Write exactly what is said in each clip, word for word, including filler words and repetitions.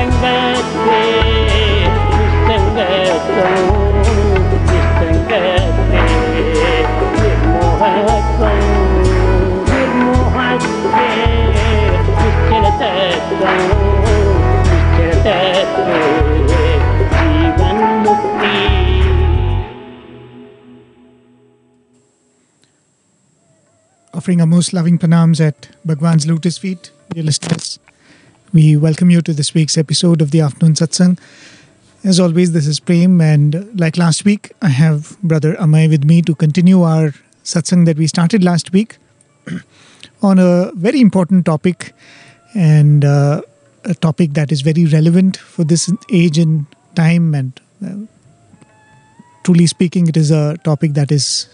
Offering our most loving pranams at Bhagwan's lotus feet, dear listeners. We welcome you to this week's episode of the Afternoon Satsang. As always, this is Prem, and like last week, I have Brother Amay with me to continue our satsang that we started last week on a very important topic, and uh, a topic that is very relevant for this age and time, and uh, truly speaking, it is a topic that is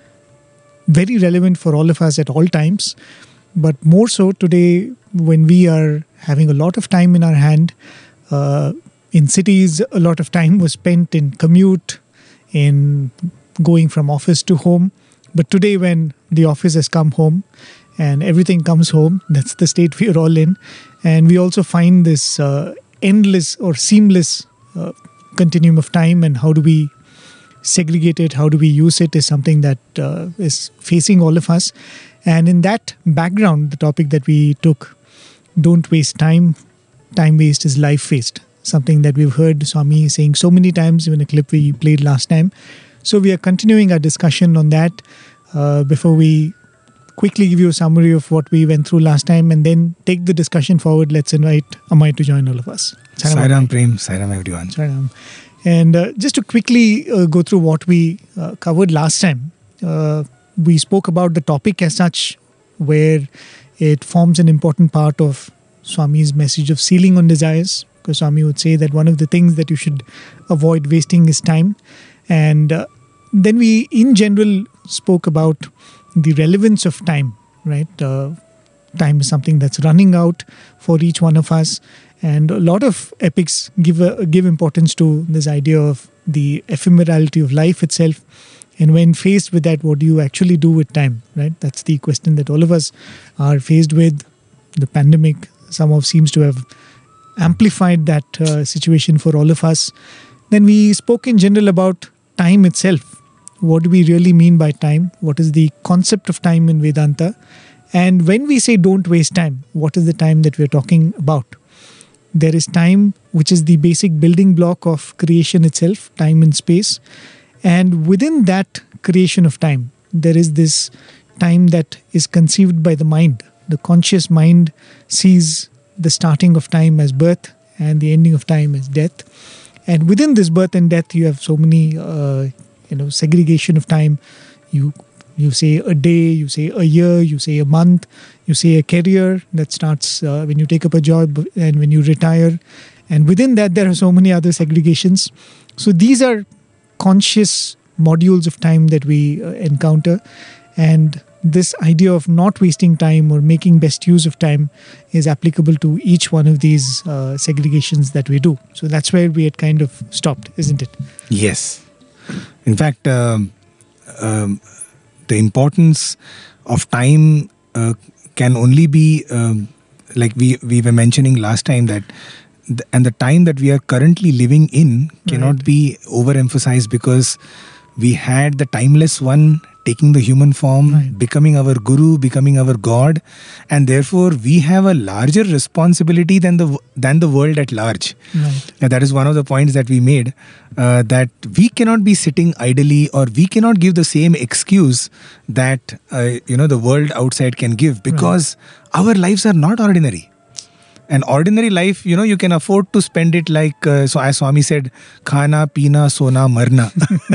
very relevant for all of us at all times, but more so today when we are having a lot of time in our hand. Uh, in cities, a lot of time was spent in commute, in going from office to home. But today when the office has come home and everything comes home, that's the state we are all in. And we also find this uh, endless or seamless uh, continuum of time, and how do we segregate it, how do we use it, is something that uh, is facing all of us. And in that background, the topic that we took, don't waste time, time waste is life waste, something that we've heard Swami saying so many times in a clip we played last time. So we are continuing our discussion on that. Uh, before we quickly give you a summary of what we went through last time and then take the discussion forward, let's invite Amay to join all of us. Sairam Prem, Sairam everyone. Sairam. And uh, just to quickly uh, go through what we uh, covered last time, uh, we spoke about the topic as such, where it forms an important part of Swami's message of sealing on desires, because Swami would say that one of the things that you should avoid wasting is time. And uh, then we, in general, spoke about the relevance of time, right? Uh, time is something that's running out for each one of us. And a lot of epics give a, give importance to this idea of the ephemerality of life itself. And when faced with that, what do you actually do with time, right? That's the question that all of us are faced with. The pandemic somehow seems to have amplified that uh, situation for all of us. Then we spoke in general about time itself. What do we really mean by time? What is the concept of time in Vedanta? And when we say don't waste time, what is the time that we're talking about? There is time, which is the basic building block of creation itself, time and space. And within that creation of time, there is this time that is conceived by the mind. The conscious mind sees the starting of time as birth and the ending of time as death. And within this birth and death, you have so many, uh, you know, segregation of time. You You say a day, you say a year, you say a month, you say a career that starts uh, when you take up a job and when you retire. And within that, there are so many other segregations. So these are conscious modules of time that we uh, encounter. And this idea of not wasting time or making best use of time is applicable to each one of these uh, segregations that we do. So that's where we had kind of stopped, isn't it? Yes. In fact, um, um, the importance of time uh, can only be, um, like we, we were mentioning last time, that the, and the time that we are currently living in cannot right. be overemphasized, because we had the timeless one taking the human form, right. becoming our guru, becoming our God, and therefore we have a larger responsibility than the than the world at large. Right. Now, that is one of the points that we made, uh, that we cannot be sitting idly, or we cannot give the same excuse that uh, you know the world outside can give, because right. our lives are not ordinary. An ordinary life, you know, you can afford to spend it like, uh, so as Swami said, khana, pina, sona, marna.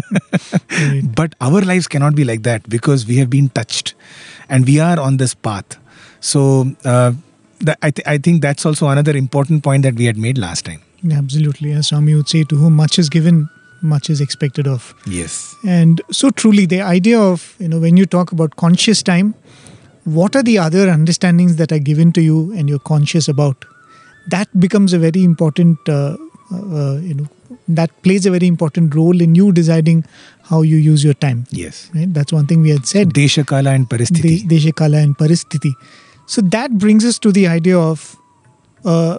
Right. But our lives cannot be like that, because we have been touched and we are on this path. So uh, th- I, th- I think that's also another important point that we had made last time. Absolutely. As Swami would say, to whom much is given, much is expected of. Yes. And so truly the idea of, you know, when you talk about conscious time, what are the other understandings that are given to you and you're conscious about? That becomes a very important, uh, uh, you know, that plays a very important role in you deciding how you use your time. Yes. Right? That's one thing we had said. Desha Kala and Paristhiti. De- Desha Kala and Paristhiti. So that brings us to the idea of uh,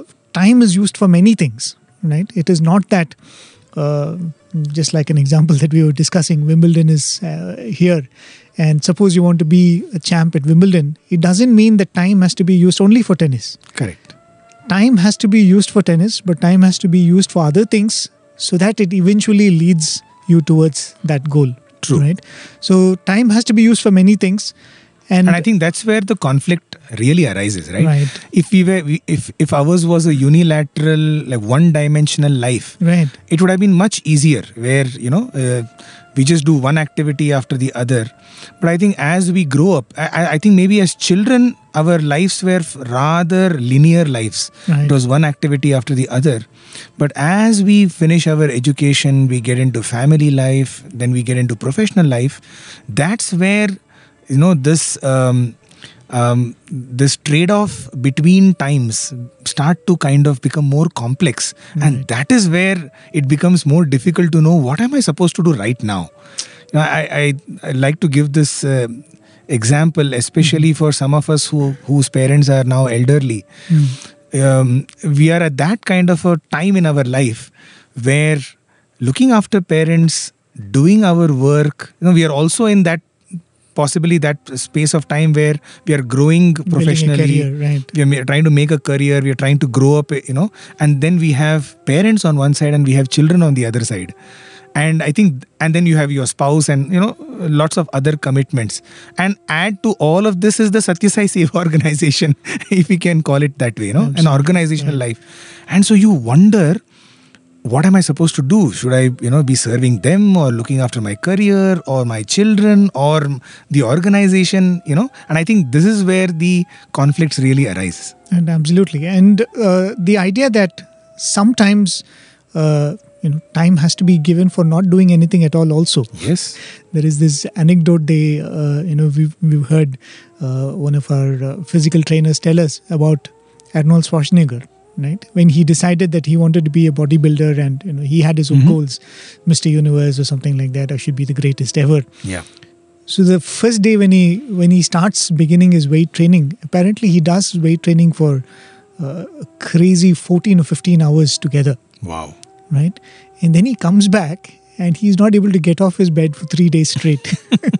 time is used for many things, right? It is not that, uh, just like an example that we were discussing, Wimbledon is uh, here. And suppose you want to be a champ at Wimbledon, it doesn't mean that time has to be used only for tennis. Correct. Time has to be used for tennis, but time has to be used for other things so that it eventually leads you towards that goal. True. Right? So time has to be used for many things. And, And I think that's where the conflict really arises, right? Right. If we were, if if ours was a unilateral, like one-dimensional life, right. it would have been much easier. Where you know uh, we just do one activity after the other. But I think as we grow up, I, I think maybe as children, our lives were rather linear lives. Right. It was one activity after the other. But as we finish our education, we get into family life, then we get into professional life. That's where you know this um, um, this trade-off between times start to kind of become more complex, right. and that is where it becomes more difficult to know what am I supposed to do right now. You know, I, I I like to give this uh, example, especially mm-hmm. for some of us who whose parents are now elderly. Mm. Um, we are at that kind of a time in our life where looking after parents, doing our work, you know, we are also in that possibly that space of time where we are growing professionally, career, right. we are trying to make a career, we are trying to grow up, you know, and then we have parents on one side and we have children on the other side. And I think, and then you have your spouse and, you know, lots of other commitments. And add to all of this is the Satya Sai Seva organization, if we can call it that way, you know, Absolutely. An organizational right. life. And so you wonder, what am I supposed to do? Should I, you know, be serving them or looking after my career or my children or the organization, you know? And I think this is where the conflicts really arise. And absolutely. And uh, the idea that sometimes, uh, you know, time has to be given for not doing anything at all also. Yes. There is this anecdote they, uh, you know, we've, we've heard uh, one of our uh, physical trainers tell us about Arnold Schwarzenegger. Right, when he decided that he wanted to be a bodybuilder and you know he had his own mm-hmm. goals, Mister Universe or something like that, I should be the greatest ever. Yeah. So the first day when he when he starts beginning his weight training, apparently he does weight training for uh, a crazy fourteen or fifteen hours together. Wow. Right, and then he comes back and he's not able to get off his bed for three days straight.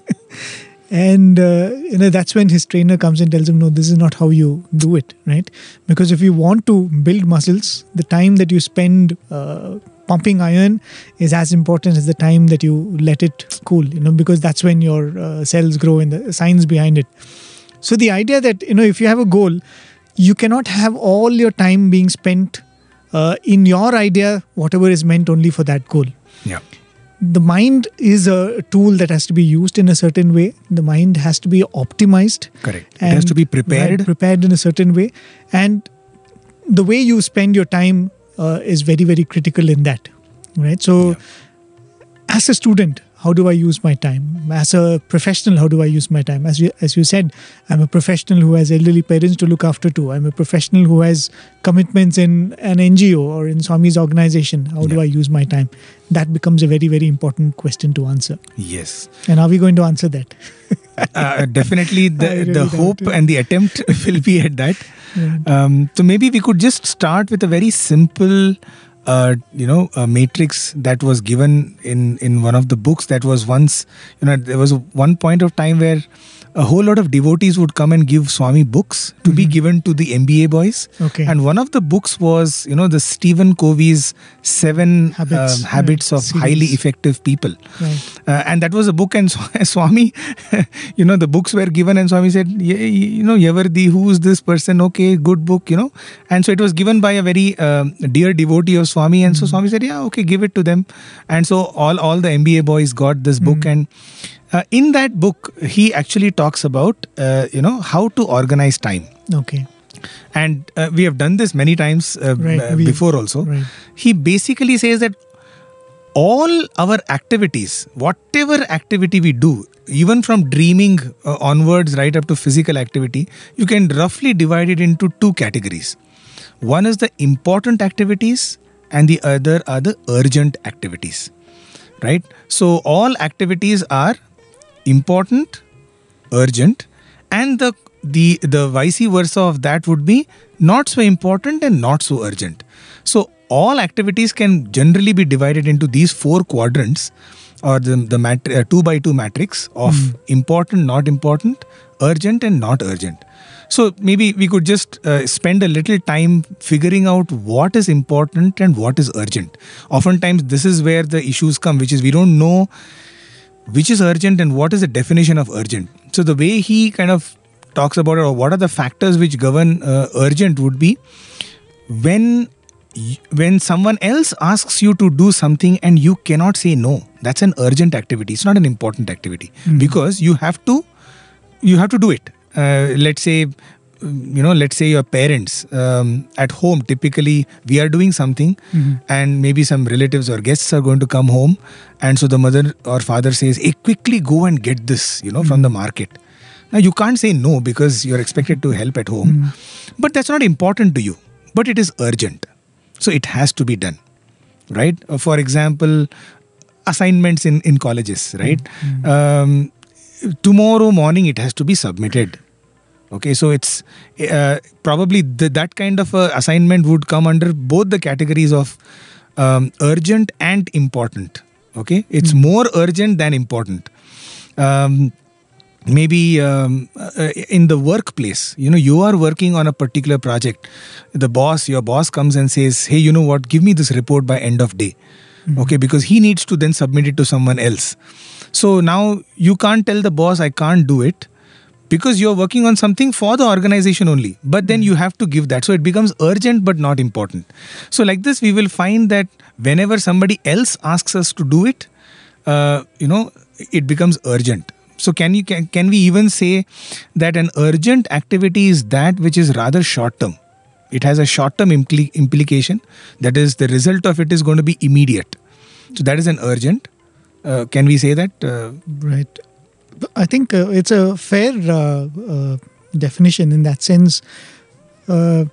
And, uh, you know, that's when his trainer comes and tells him, no, this is not how you do it, right? Because if you want to build muscles, the time that you spend uh, pumping iron is as important as the time that you let it cool, you know, because that's when your uh, cells grow and the science behind it. So the idea that, you know, if you have a goal, you cannot have all your time being spent uh, in your idea, whatever is meant only for that goal. Yeah. The mind is a tool that has to be used in a certain way. The mind has to be optimized. Correct. It has to be prepared. Right, prepared in a certain way. And the way you spend your time uh, is very, very critical in that. Right. So yeah. as a student, how do I use my time? As a professional, how do I use my time? As you, as you said, I'm a professional who has elderly parents to look after too. I'm a professional who has commitments in an N G O or in Swami's organization. How yeah. do I use my time? That becomes a very, very important question to answer. Yes. And are we going to answer that? uh, definitely the, really the hope it. and the attempt will be at that. Yeah. Um, so maybe we could just start with a very simple Uh, you know, a matrix that was given in, in one of the books that was once, you know, there was a, one point of time where a whole lot of devotees would come and give Swami books to mm-hmm. be given to the M B A boys. Okay. And one of the books was, you know, the Stephen Covey's Seven Habits, uh, habits right. of Series. Highly Effective People. Right. Uh, and that was a book, and Swami, you know, the books were given and Swami said, you know, Yavardi, who is this person? Okay, good book, you know. And so it was given by a very uh, dear devotee of Swami. And mm-hmm. so Swami said, yeah, okay, give it to them. And so all, all the M B A boys got this book. Mm-hmm. And Uh, in that book, he actually talks about, uh, you know, how to organize time. Okay. And uh, we have done this many times uh, right. uh, before also. Right. He basically says that all our activities, whatever activity we do, even from dreaming uh, onwards right up to physical activity, you can roughly divide it into two categories. One is the important activities and the other are the urgent activities. Right? So all activities are important, urgent, and the the the vice versa of that would be not so important and not so urgent. So all activities can generally be divided into these four quadrants, or the the mat- uh, two by two matrix of mm. important, not important, urgent and not urgent. So maybe we could just uh, spend a little time figuring out what is important and what is urgent. Oftentimes this is where the issues come, which is we don't know which is urgent and what is the definition of urgent. So the way he kind of talks about it, or what are the factors which govern uh, urgent, would be when when someone else asks you to do something and you cannot say no. That's an urgent activity. It's not an important activity mm-hmm. because you have to you have to do it. Uh, let's say, you know, let's say your parents um, at home, typically we are doing something mm-hmm. and maybe some relatives or guests are going to come home. And so the mother or father says, hey, quickly go and get this, you know, mm-hmm. from the market. Now you can't say no because you're expected to help at home. Mm-hmm. But that's not important to you. But it is urgent. So it has to be done, right? Uh, for example, assignments in, in colleges, right? Mm-hmm. Um, tomorrow morning it has to be submitted. Okay, so it's uh, probably the, that kind of a assignment would come under both the categories of um, urgent and important. Okay, it's mm-hmm. more urgent than important. Um, maybe um, uh, in the workplace, you know, you are working on a particular project. The boss, your boss comes and says, hey, you know what, give me this report by end of day. Mm-hmm. Okay, because he needs to then submit it to someone else. So now you can't tell the boss, I can't do it, because you're working on something for the organization only. But then you have to give that. So it becomes urgent but not important. So like this, we will find that whenever somebody else asks us to do it, uh, you know, it becomes urgent. So can you can, can we even say that an urgent activity is that which is rather short term? It has a short term impli- implication. That is, the result of it is going to be immediate. So that is an urgent. Uh, can we say that? Uh, right. I think uh, it's a fair uh, uh, definition in that sense. Uh,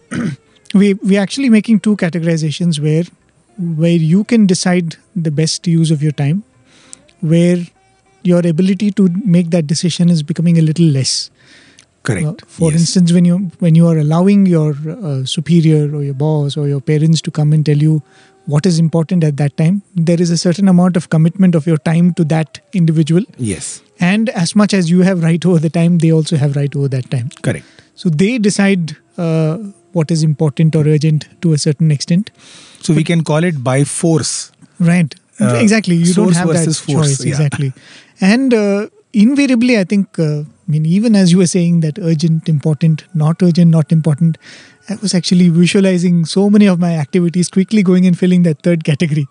we we actually making two categorizations where where you can decide the best use of your time, where your ability to make that decision is becoming a little less. Correct. Uh, for yes. instance, when you when you are allowing your uh, superior or your boss or your parents to come and tell you what is important at that time, there is a certain amount of commitment of your time to that individual. Yes. And as much as you have right over the time, they also have right over that time. Correct. So they decide uh, what is important or urgent to a certain extent. So but, we can call it by force. Right. Uh, exactly. You don't have that force, choice. Yeah. Exactly. And uh, invariably, I think, uh, I mean, even as you were saying that urgent, important, not urgent, not important, I was actually visualizing so many of my activities quickly going and filling that third category.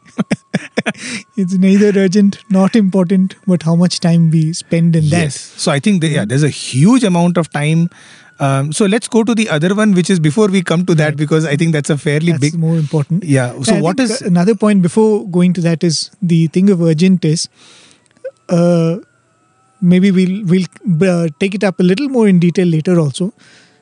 It's neither urgent, not important, but how much time we spend in that. Yes. So I think, the, yeah, there's a huge amount of time. Um, so let's go to the other one, which is before we come to that, right. because I think that's a fairly that's big... more important. Yeah. So I what is... Another point before going to that is the thing of urgent is... Uh, maybe we'll, we'll uh, take it up a little more in detail later also.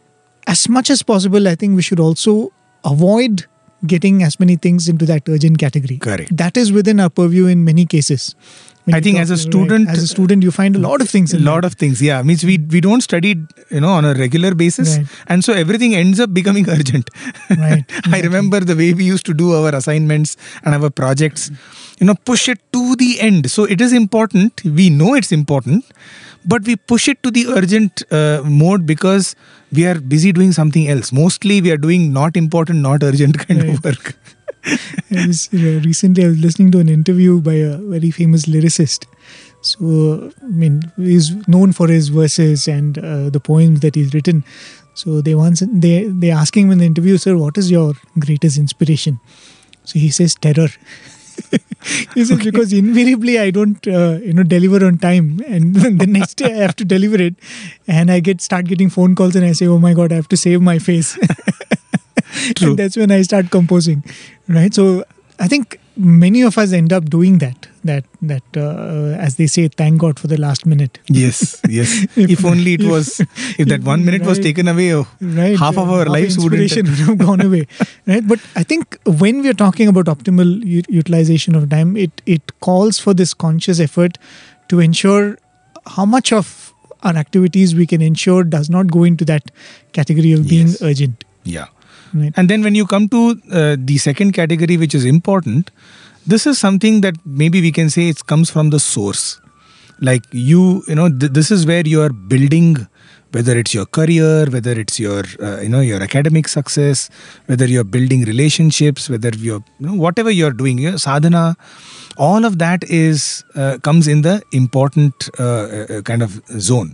As much as possible, I think we should also avoid getting as many things into that urgent category. Correct. That is within our purview in many cases. When I think talk, as a student... Right, as a student, you find a lot of things in A lot that. of things, yeah. Means we we don't study, you know, on a regular basis. Right. And so everything ends up becoming urgent. Right. Exactly. I remember the way we used to do our assignments and our projects, you know, push it to the end. So it is important. We know it's important. But we push it to the urgent uh, mode because we are busy doing something else. Mostly we are doing not important, not urgent kind right. of work. I was, you know, recently I was listening to an interview by a very famous lyricist. So, I mean, he's known for his verses and uh, the poems that he's written. So they once they they asking him in the interview, sir, what is your greatest inspiration? So he says terror. He says, okay. Because invariably I don't, uh, you know, deliver on time, and the next day I have to deliver it, and I get start getting phone calls, and I say, oh my God, I have to save my face. True. And that's when I start composing, right? So I think many of us end up doing that. That that uh, as they say, thank God for the last minute. Yes, yes. if, if only it was, if that one minute right, was taken away, oh, right, half of our half lives wouldn't would have gone away, right? But I think when we are talking about optimal u- utilization of time, it it calls for this conscious effort to ensure how much of our activities we can ensure does not go into that category of being Yes. urgent. Yeah. Right. And then when you come to uh, the second category, which is important, this is something that maybe we can say it comes from the source. Like you, you know, th- this is where you are building, whether it's your career, whether it's your, uh, you know, your academic success, whether you're building relationships, whether you're, you know, whatever you're doing, your sadhana, all of that is uh, comes in the important uh, uh, kind of zone.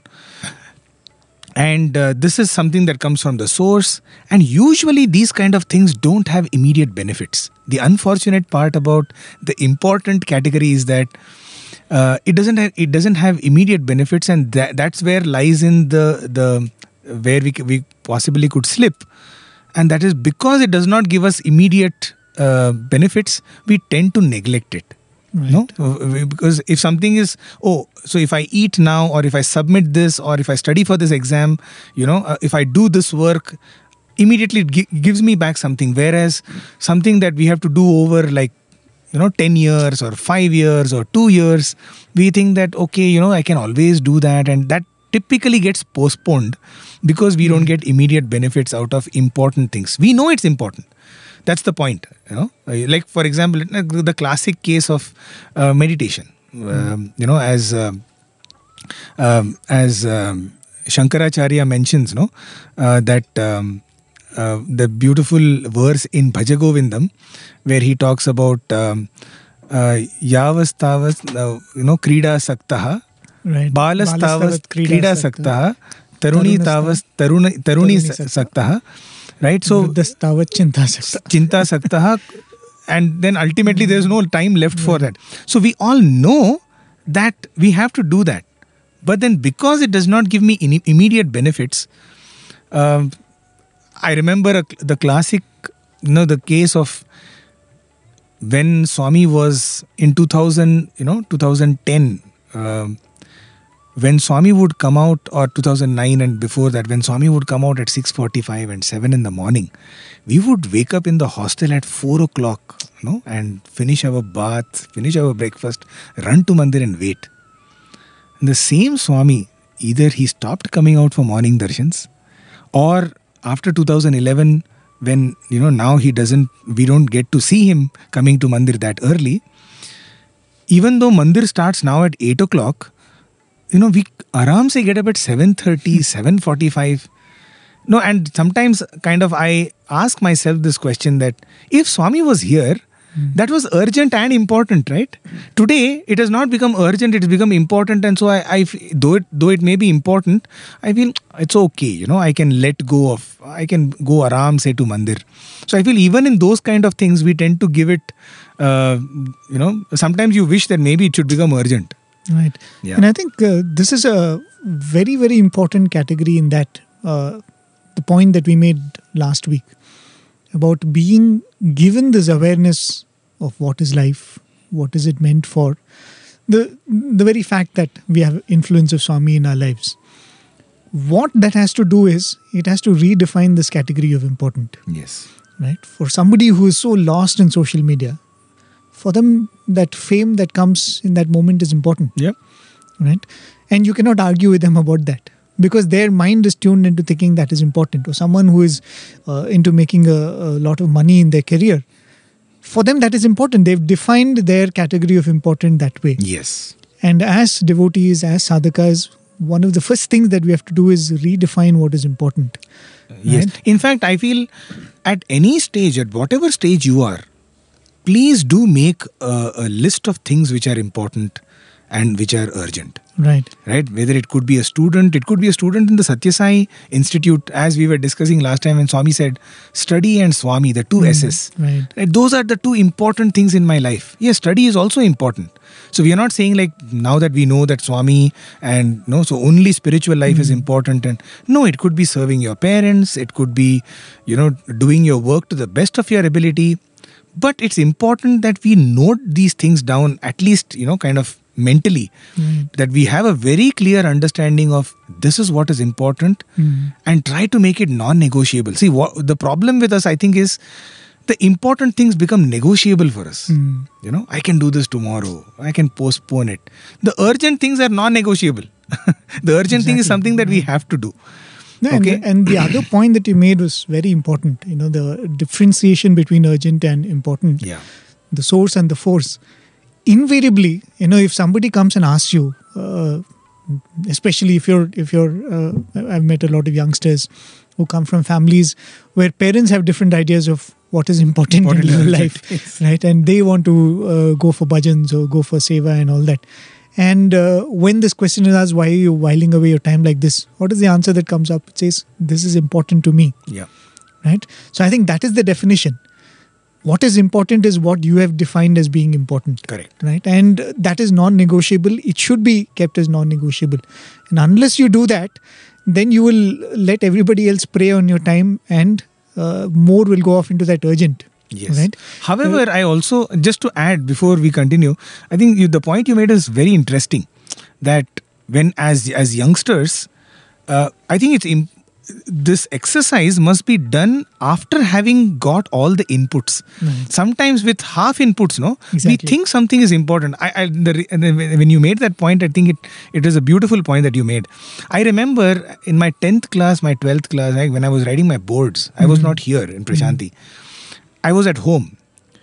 And uh, this is something that comes from the source. And usually these kind of things don't have immediate benefits. The unfortunate part about the important category is that uh, it doesn't have, it doesn't have immediate benefits, and that, that's where lies in the the where we c- we possibly could slip. And that is because it does not give us immediate uh, benefits, we tend to neglect it. Right. No, Uh, because if something is, oh, so if I eat now, or if I submit this, or if I study for this exam, you know, uh, if I do this work, immediately it gi- gives me back something. Whereas something that we have to do over like, you know, ten years or five years or two years, we think that, okay, you know, I can always do that. And that typically gets postponed because we don't get immediate benefits out of important things. We know it's important. That's the point, you know. Uh, Like for example, like the classic case of uh, meditation. Um, you know, as uh, um, as um, Shankaracharya mentions, no, uh, that um, uh, the beautiful verse in Bhaja Govindam, where he talks about um, uh, Yavas Tavas, uh, you know, Krida Saktaha, Right. Balas Tavas Balastavat Krida Saktaha, Taruni Tavas Taruna Taruni Taruni Saktaha. Right, so Vruddhastavat chinta sakta. Chinta Saktaha, and then ultimately there's no time left for that. So we all know that we have to do that, but then because it does not give me in immediate benefits, um, I remember a, the classic, you know, the case of when Swami was in two thousand, you know, twenty ten. Um, when Swami would come out, or two thousand nine and before that, when Swami would come out at six forty-five and seven in the morning, we would wake up in the hostel at four o'clock, you know, and finish our bath, finish our breakfast, run to Mandir and wait. And the same Swami, either he stopped coming out for morning darshans, or after two thousand eleven, when, you know, now he doesn't, we don't get to see him coming to Mandir that early. Even though Mandir starts now at eight o'clock, you know, we aram se get up at seven thirty, seven forty-five. No, and sometimes kind of I ask myself this question that if Swami was here, mm. that was urgent and important, right? Today, it has not become urgent, it has become important. And so I, I though it, though it may be important, I feel it's okay, you know, I can let go of, I can go aram se to Mandir. So I feel even in those kind of things, we tend to give it, uh, you know, sometimes you wish that maybe it should become urgent. Right. Yeah. And I think uh, this is a very, very important category in that uh, the point that we made last week about being given this awareness of what is life, what is it meant for, the the very fact that we have influence of Swami in our lives. What that has to do is it has to redefine this category of important. Yes. Right? For somebody who is so lost in social media, for them, that fame that comes in that moment is important. Yep. Right? And you cannot argue with them about that because their mind is tuned into thinking that is important. Or someone who is uh, into making a, a lot of money in their career, for them that is important. They've defined their category of important that way. Yes. And as devotees, as sadhakas, one of the first things that we have to do is redefine what is important. Yes. Right? In fact, I feel at any stage, at whatever stage you are, please do make a, a list of things which are important and which are urgent. Right. Right? Whether it could be a student, it could be a student in the Satya Sai Institute, as we were discussing last time when Swami said, study and Swami, the two Mm, S's. right. Right? Those are the two important things in my life. Yes, study is also important. So we are not saying like now that we know that Swami and no, so only spiritual life mm. is important. And no, it could be serving your parents. It could be, you know, doing your work to the best of your ability. But it's important that we note these things down, at least, you know, kind of mentally, Right. that we have a very clear understanding of this is what is important Mm. and try to make it non-negotiable. See, what the problem with us, I think, is the important things become negotiable for us. Mm. You know, I can do this tomorrow. I can postpone it. The urgent things are non-negotiable. The urgent Exactly. thing is something that we have to do. No, Okay. and, and the other point that you made was very important. You know, the differentiation between urgent and important, Yeah. the source and the force. Invariably, you know, if somebody comes and asks you, uh, especially if you're, if you're, uh, I've met a lot of youngsters who come from families where parents have different ideas of what is important, Important in and your urgent, life, yes. right? And they want to uh, go for bhajans or go for seva and all that. And uh, when this question is asked, why are you whiling away your time like this? What is the answer that comes up? It says, this is important to me, Yeah. right? So I think that is the definition. What is important is what you have defined as being important. Correct. Right? And that is non-negotiable. It should be kept as non-negotiable. And unless you do that, then you will let everybody else prey on your time, and uh, more will go off into that urgent. Yes. Right? However, I also, just to add before we continue, I think you, the point you made is very interesting. That when as as youngsters, uh, I think it's imp- this exercise must be done after having got all the inputs. Right. Sometimes with half inputs, no, Exactly. we think something is important. I, I the, re- and then when you made that point, I think it it is a beautiful point that you made. I remember in my tenth class, my twelfth class, like when I was writing my boards, I was Mhm. not here in Prashanti. I was at home.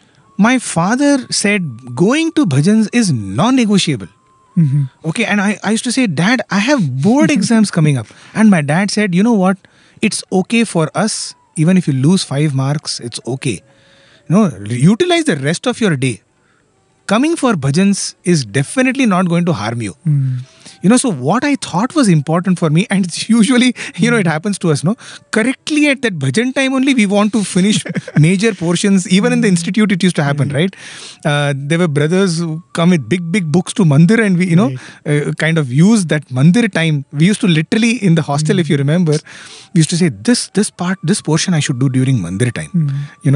My father said going to bhajans is non-negotiable. Mhm. Okay, and I, I used to say, Dad, I have board exams coming up. And my dad said, you know what? It's okay for us. Even if you lose five marks, it's okay. You know, utilize the rest of your day. Coming for bhajans is definitely not going to harm you. Mm. You know, so what I thought was important for me, and it's usually, you know, it happens to us, no? Correctly at that bhajan time only, we want to finish major portions. Even in the institute, it used to happen, right? Uh, there were brothers who come with big, big books to mandir, and we, you know, uh, kind of use that mandir time. We used to literally, in the hostel, if you remember, we used to say, this, this part, this portion I should do during mandir time, Mm. you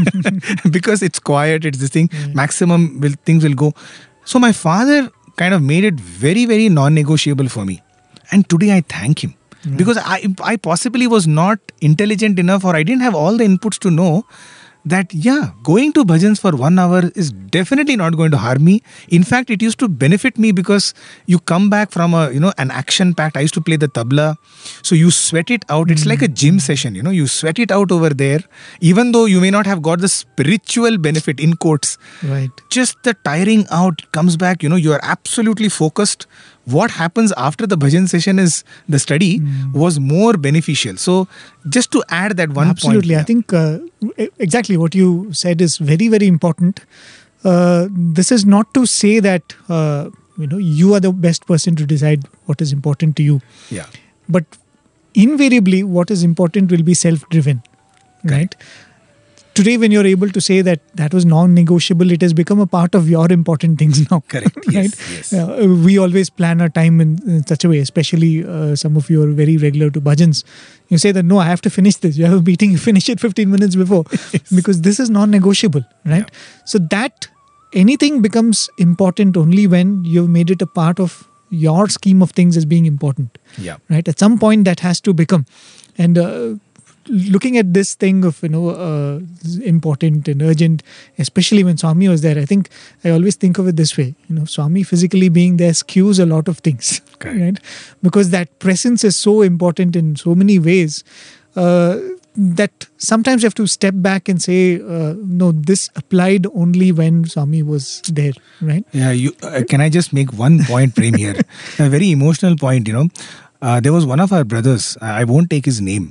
know, because it's quiet, it's this thing, Right. maximum will, things will go. So my father kind of made it very, very non-negotiable for me. And today I thank him. Right. Because I, I possibly was not intelligent enough, or I didn't have all the inputs to know that, yeah, going to bhajans for one hour is definitely not going to harm me. In fact, it used to benefit me because you come back from a, you know, an action packed. I used to play the tabla. So you sweat it out. It's like a gym session, you know, you sweat it out over there, even though you may not have got the spiritual benefit in quotes. Right. Just the tiring out comes back, you know, you are absolutely focused. What happens after the bhajan session is the study Mm. was more beneficial. So just to add that one Absolutely. point. I think uh, e- exactly what you said is very, very important. Uh, this is not to say that, uh, you know, you are the best person to decide what is important to you. Yeah. But invariably, what is important will be self-driven, right? Today, when you're able to say that that was non-negotiable, it has become a part of your important things now. Correct. Right? Yes. Yes. Uh, we always plan our time in, in such a way, especially uh, some of you are very regular to bhajans. You say that, no, I have to finish this. You have a meeting, you finish it fifteen minutes before because this is non-negotiable, right? So that anything becomes important only when you've made it a part of your scheme of things as being important, Yeah. right? At some point that has to become. And uh, looking at this thing of, you know, uh, important and urgent, especially when Swami was there, I think I always think of it this way, you know, Swami physically being there skews a lot of things, Correct. right? Because that presence is so important in so many ways uh, that sometimes you have to step back and say, uh, no, this applied only when Swami was there, right? Yeah. You uh, can I just make one point, Prem, here? A very emotional point, you know. Uh, there was one of our brothers, I won't take his name,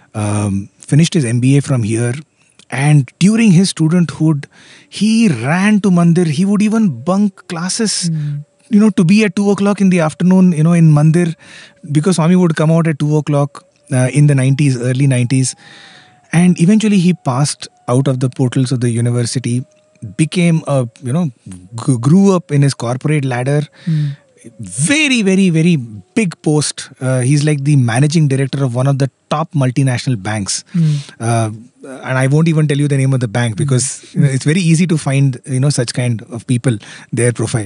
um, finished his M B A from here. And during his studenthood, he ran to Mandir. He would even bunk classes, Mm. you know, to be at two o'clock in the afternoon, you know, in Mandir, because Swami would come out at two o'clock uh, in the nineties, early nineties. And eventually he passed out of the portals of the university, became a, you know, g- grew up in his corporate ladder. Mm. Very, very, very big post. Uh, he's like the managing director of one of the top multinational banks. Mm. Uh, and I won't even tell you the name of the bank because you know, it's very easy to find, you know, such kind of people, their profile.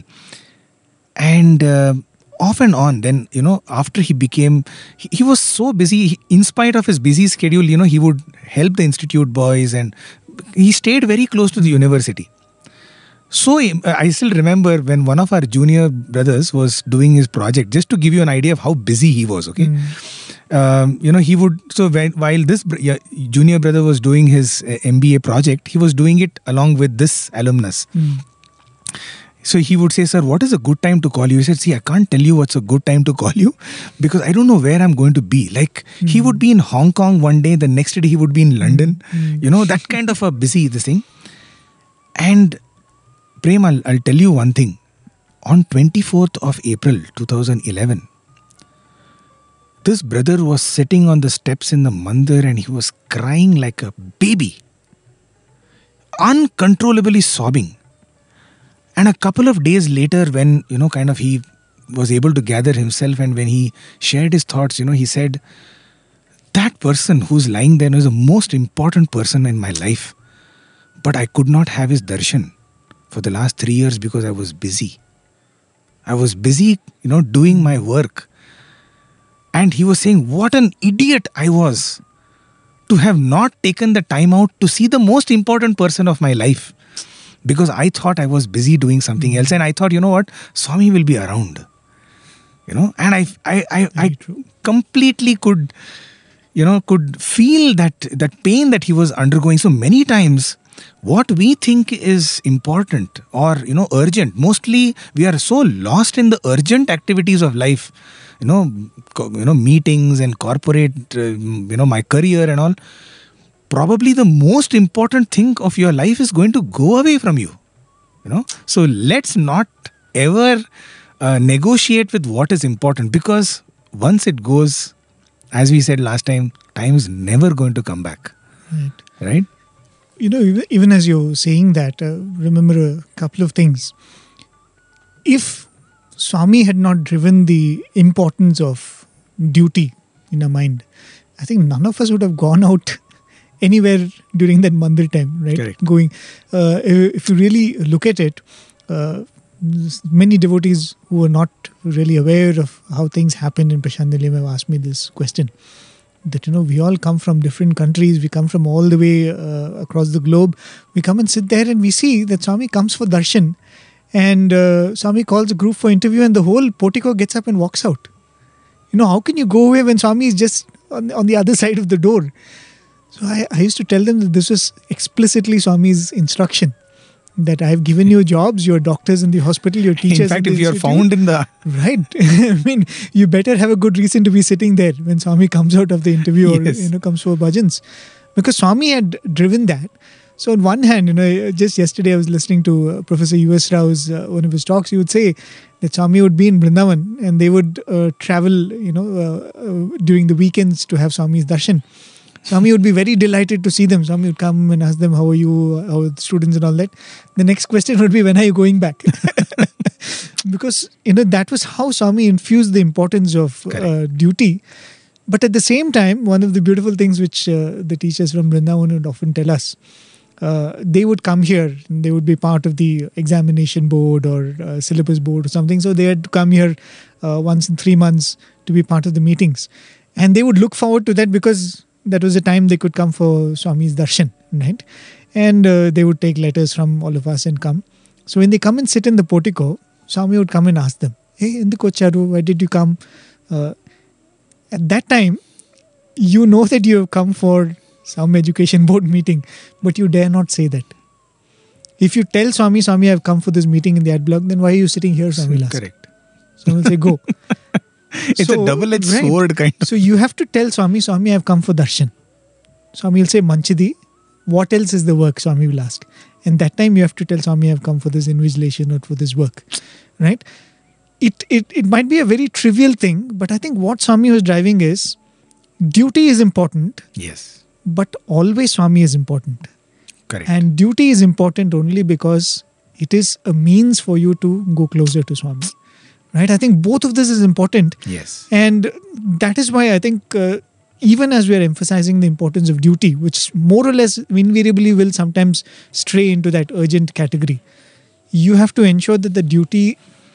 And uh, off and on, then, you know, after he became, he, he was so busy, he, in spite of his busy schedule, you know, he would help the institute boys and he stayed very close to the university. So uh, I still remember when one of our junior brothers was doing his project, just to give you an idea of how busy he was, okay? Mm. Um, you know, he would, so when, while this br- yeah, junior brother was doing his uh, M B A project, he was doing it along with this alumnus. Mm. So he would say, sir, what is a good time to call you? He said, see, I can't tell you what's a good time to call you because I don't know where I'm going to be. Like mm. he would be in Hong Kong one day, the next day he would be in London. Mm. You know, that kind of a busy this thing. And Prem, I'll, I'll tell you one thing. On twenty-fourth of April two thousand eleven, this brother was sitting on the steps in the mandir and he was crying like a baby, uncontrollably sobbing. And a couple of days later, when, you know, kind of he was able to gather himself and when he shared his thoughts, you know, he said, that person who's lying there is the most important person in my life. But I could not have his darshan for the last three years because I was busy. I was busy, you know, doing my work. And he was saying, what an idiot I was to have not taken the time out to see the most important person of my life. Because I thought I was busy doing something else. And I thought, you know what, Swami will be around. You know, and I, I, I, I completely could, you know, could feel that, that pain that he was undergoing. So many times, what we think is important or, you know, urgent, mostly we are so lost in the urgent activities of life, you know, co- you know, meetings and corporate, uh, you know, my career and all. Probably the most important thing of your life is going to go away from you, you know. So let's not ever uh, negotiate with what is important, because once it goes, as we said last time, time is never going to come back. Right. Right? You know, even, even as you're saying that, uh, remember a couple of things. If Swami had not driven the importance of duty in our mind, I think none of us would have gone out anywhere during that mandir time, right? Correct. Going, uh, if you really look at it, uh, many devotees who are not really aware of how things happen in Prashant Nilayam have asked me this question. That, you know, we all come from different countries, we come from all the way uh, across the globe. We come and sit there and we see that Swami comes for darshan and uh, Swami calls a group for interview and the whole portico gets up and walks out. You know, how can you go away when Swami is just on, on the other side of the door? So I, I used to tell them that this was explicitly Swami's instruction. That I have given you jobs, you're doctors in the hospital, you're teachers. In fact, in if the you're found in the... Right. I mean, you better have a good reason to be sitting there when Swami comes out of the interview or, yes. you know, comes for bhajans. Because Swami had driven that. So on one hand, you know, just yesterday I was listening to uh, Professor U S Rao's, uh, one of his talks, he would say that Swami would be in Vrindavan and they would uh, travel, you know, uh, uh, during the weekends to have Swami's darshan. Swami would be very delighted to see them. Swami would come and ask them, how are you, how are the students and all that. The next question would be, when are you going back? Because, you know, that was how Swami infused the importance of uh, duty. But at the same time, one of the beautiful things which uh, the teachers from Vrindavan would often tell us, uh, they would come here and they would be part of the examination board or uh, syllabus board or something. So they had to come here uh, once in three months to be part of the meetings. And they would look forward to that because that was the time they could come for Swami's darshan, right? And uh, they would take letters from all of us and come. So when they come and sit in the portico, Swami would come and ask them, hey, Endukocharu, why did you come? Uh, at that time, you know that you have come for some education board meeting, but you dare not say that. If you tell Swami, Swami, I've come for this meeting in the ad block, then why are you sitting here, Swami will ask. Correct. Swami will say, go. It's so, a double-edged right. sword kind of. So you have to tell Swami, Swami, I've come for darshan. Swami will say, Manchidi, what else is the work? Swami will ask. And that time you have to tell Swami, I've come for this invigilation or for this work. Right? It, it, it might be a very trivial thing, but I think what Swami was driving is, duty is important. Yes. But always Swami is important. Correct. And duty is important only because it is a means for you to go closer to Swami. Right? I think both of this is important. Yes. And that is why I think uh, even as we are emphasizing the importance of duty, which more or less invariably will sometimes stray into that urgent category, you have to ensure that the duty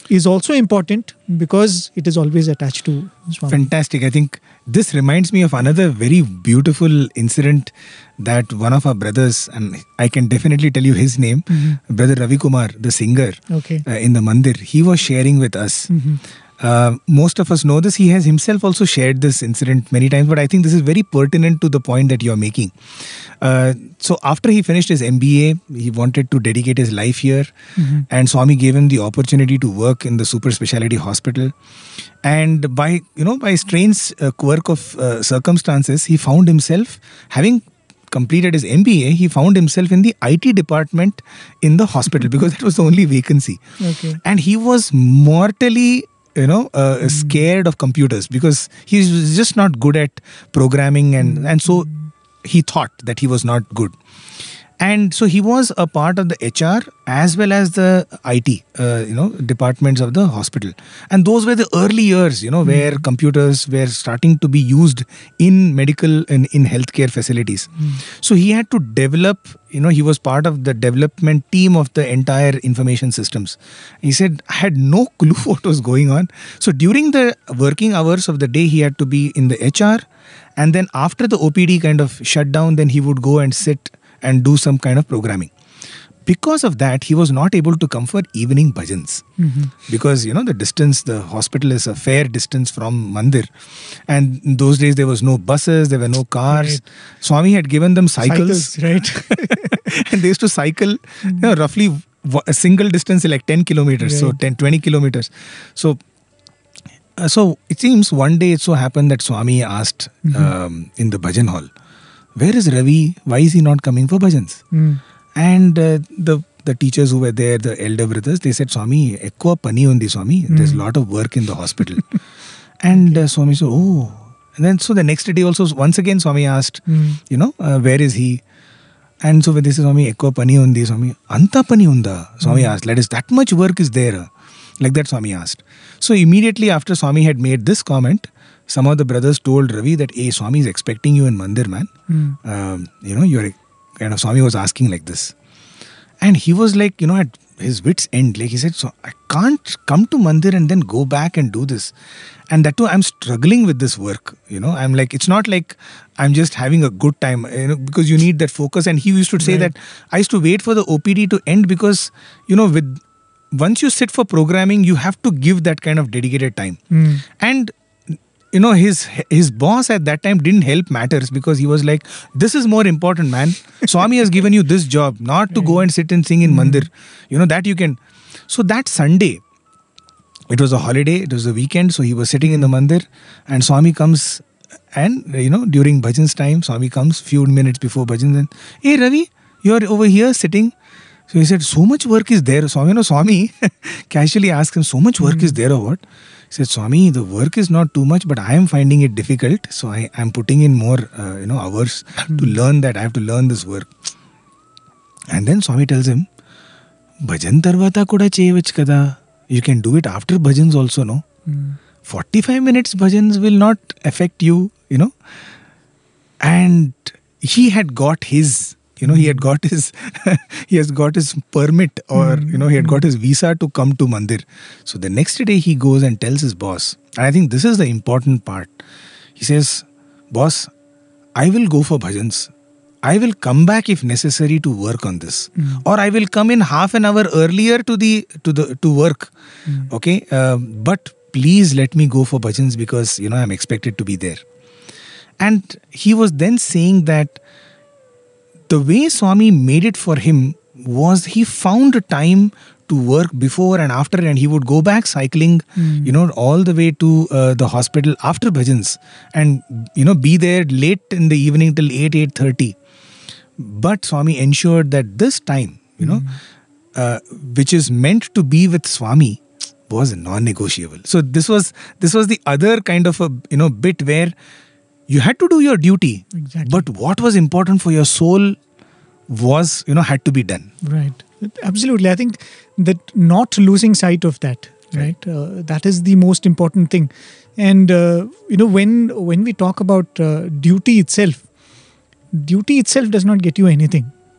is also important because it is always attached to Swami. Fantastic. I think this reminds me of another very beautiful incident that one of our brothers, and I can definitely tell you his name, mm-hmm. Brother Ravi Kumar, the singer, okay. uh, in the mandir, he was sharing with us. Mm-hmm. Uh, most of us know this. He has himself also shared this incident many times, but I think this is very pertinent to the point that you're making. Uh, so after he finished his M B A, he wanted to dedicate his life here, mm-hmm. and Swami gave him the opportunity to work in the super speciality hospital. And by, you know, by strange uh, quirk of uh, circumstances, he found himself having completed his M B A, he found himself in the I T department in the hospital because that was the only vacancy. Okay. And he was mortally, you know, uh, mm. scared of computers because he was just not good at programming, and, and so he thought that he was not good. And so he was a part of the H R as well as the I T, uh, you know, departments of the hospital. And those were the early years, you know, mm. where computers were starting to be used in medical and in healthcare facilities. Mm. So he had to develop, you know, he was part of the development team of the entire information systems. He said, I had no clue what was going on. So during the working hours of the day, he had to be in the H R. And then after the O P D kind of shut down, then he would go and sit and do some kind of programming. Because of that, he was not able to come for evening bhajans. Mm-hmm. Because, you know, the distance, the hospital is a fair distance from mandir. And in those days, there was no buses, there were no cars. Right. Swami had given them cycles. Cycles, right. And they used to cycle, mm-hmm. you know, roughly a single distance like ten kilometers, right. so ten, twenty kilometers. So, uh, so it seems one day it so happened that Swami asked mm-hmm. um, in the bhajan hall, where is Ravi? Why is he not coming for bhajans? Mm. And uh, the the teachers who were there, the elder brothers, they said, Swami, ekko pani undi, Swami. Mm. There's a lot of work in the hospital. And uh, Swami said, oh. And then so the next day also, once again, Swami asked, mm. you know, uh, where is he? And so when they said, Swami, ekko pani undi, Swami, anta pani unda? Swami mm. asked, let us, that much work is there. Like that Swami asked. So immediately after Swami had made this comment, some of the brothers told Ravi that, hey, Swami is expecting you in mandir, man. Mm. Um, you know, you're kind of, Swami was asking like this. And he was like, you know, at his wit's end. Like he said, so I can't come to mandir and then go back and do this. And that too, I'm struggling with this work. You know, I'm like, it's not like I'm just having a good time, you know, because you need that focus. And he used to say right. that I used to wait for the O P D to end because, you know, with once you sit for programming, you have to give that kind of dedicated time. Mm. And you know, his his boss at that time didn't help matters because he was like, this is more important, man. Swami has given you this job, not to go and sit and sing in mm. mandir. You know, that you can. So that Sunday, it was a holiday, it was a weekend, so he was sitting in the mandir and Swami comes and, you know, during bhajans time, Swami comes few minutes before bhajans and, hey Ravi, you're over here sitting. So he said, so much work is there. Swami, you know, Swami casually asked him, so much work mm. is there or what? He said, Swami, the work is not too much, but I am finding it difficult. So I am putting in more, uh, you know, hours mm. to learn that. I have to learn this work. And then Swami tells him, Bhajan tarvata kuda chevach kada. You can do it after bhajans also, no? Mm. forty-five minutes bhajans will not affect you, you know. And he had got his... You know, he had got his, he has got his permit or, mm. you know, he had got his visa to come to mandir. So the next day he goes and tells his boss. And I think this is the important part. He says, boss, I will go for bhajans. I will come back if necessary to work on this. Mm. Or I will come in half an hour earlier to the, to the, to work. Mm. Okay. Uh, but please let me go for bhajans because, you know, I'm expected to be there. And he was then saying that the way Swami made it for him was he found a time to work before and after, and he would go back cycling, mm. you know, all the way to uh, the hospital after bhajans and, you know, be there late in the evening till eight, eight thirty. But Swami ensured that this time, you know, mm. uh, which is meant to be with Swami, was non-negotiable. So this was this was the other kind of a, you know, bit where you had to do your duty, exactly. but what was important for your soul was, you know, had to be done. Right. Absolutely. I think that not losing sight of that, right? right? Uh, that is the most important thing. And, uh, you know, when when we talk about uh, duty itself, duty itself does not get you anything.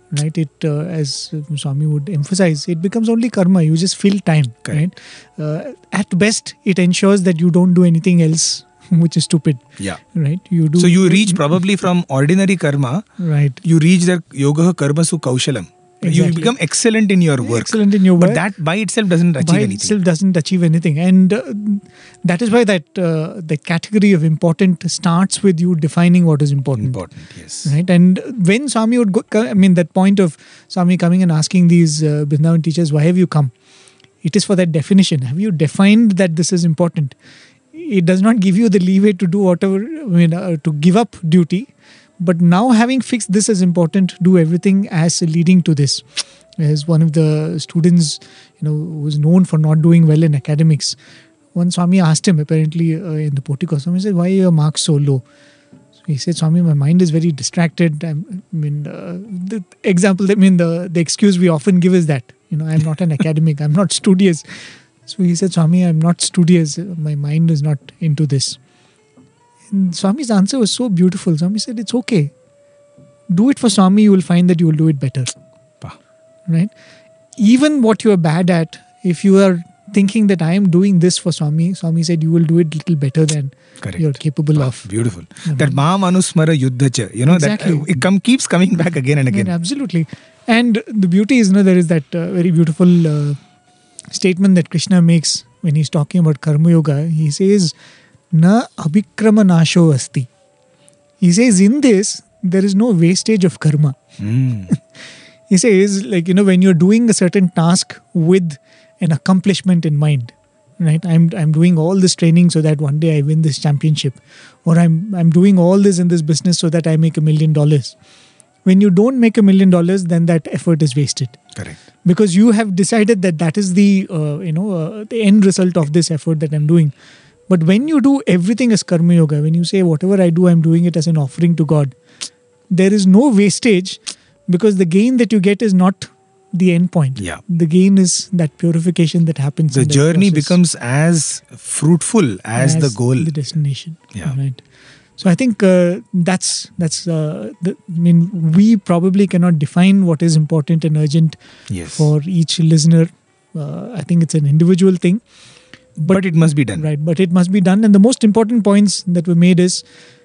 right? It, uh, as Swami would emphasize, it becomes only karma. You just fill time, Correct. right? Uh, at best, it ensures that you don't do anything else which is stupid. Yeah. Right? You do. So you reach probably from ordinary karma, right. you reach the yoga karmasu kaushalam. You Exactly. become excellent in your work. Excellent in your work. But that by itself doesn't achieve by anything. itself doesn't achieve anything, and uh, that is why that uh, the category of important starts with you defining what is important. Important, yes. Right, and when Swami would go, I mean that point of Swami coming and asking these uh, Vrindavan teachers, why have you come? It is for that definition. Have you defined that this is important? It does not give you the leeway to do whatever, I mean, uh, to give up duty. But now having fixed this as important, do everything as leading to this. As one of the students, you know, who was known for not doing well in academics, one Swami asked him apparently uh, in the portico, Swami said, why are your marks so low? So he said, Swami, my mind is very distracted. I'm, I mean, uh, the example, I mean, the, the excuse we often give is that, you know, I'm not an academic, I'm not studious. So he said, Swami, I'm not studious, my mind is not into this. And Swami's answer was so beautiful. Swami said, it's okay. Do it for Swami, you will find that you will do it better. Bah. Right? Even what you are bad at, if you are thinking that I am doing this for Swami, Swami said you will do it little better than Correct. you're capable Bah, of. Beautiful. Mm-hmm. That Maam Anusmara Yuddhacha, you know, Exactly. that uh, it come, keeps coming back again and again. Yeah, absolutely. And the beauty is, you know, there is that uh, very beautiful uh, statement that Krishna makes when he's talking about Karma Yoga. He says, Na abhikrama nasho asti. He says, in this, there is no wastage of karma. Mm. He says, like, you know, when you're doing a certain task with an accomplishment in mind, right? I'm I'm doing all this training so that one day I win this championship, or I'm I'm doing all this in this business so that I make a million dollars. When you don't make a million dollars, then that effort is wasted. Correct. Because you have decided that that is the uh, you know uh, the end result of this effort that I'm doing. But when you do everything as karma yoga, when you say whatever I do, I'm doing it as an offering to God, there is no wastage, because the gain that you get is not the end point. Yeah. The gain is that purification that happens. The in that journey process becomes as fruitful as, the goal. the destination. Yeah. Right. So I think uh, that's that's. Uh, the, I mean, we probably cannot define what is important and urgent Yes. for each listener. Uh, I think it's an individual thing. But, but it must be done. Right, but it must be done. And the most important points that were made is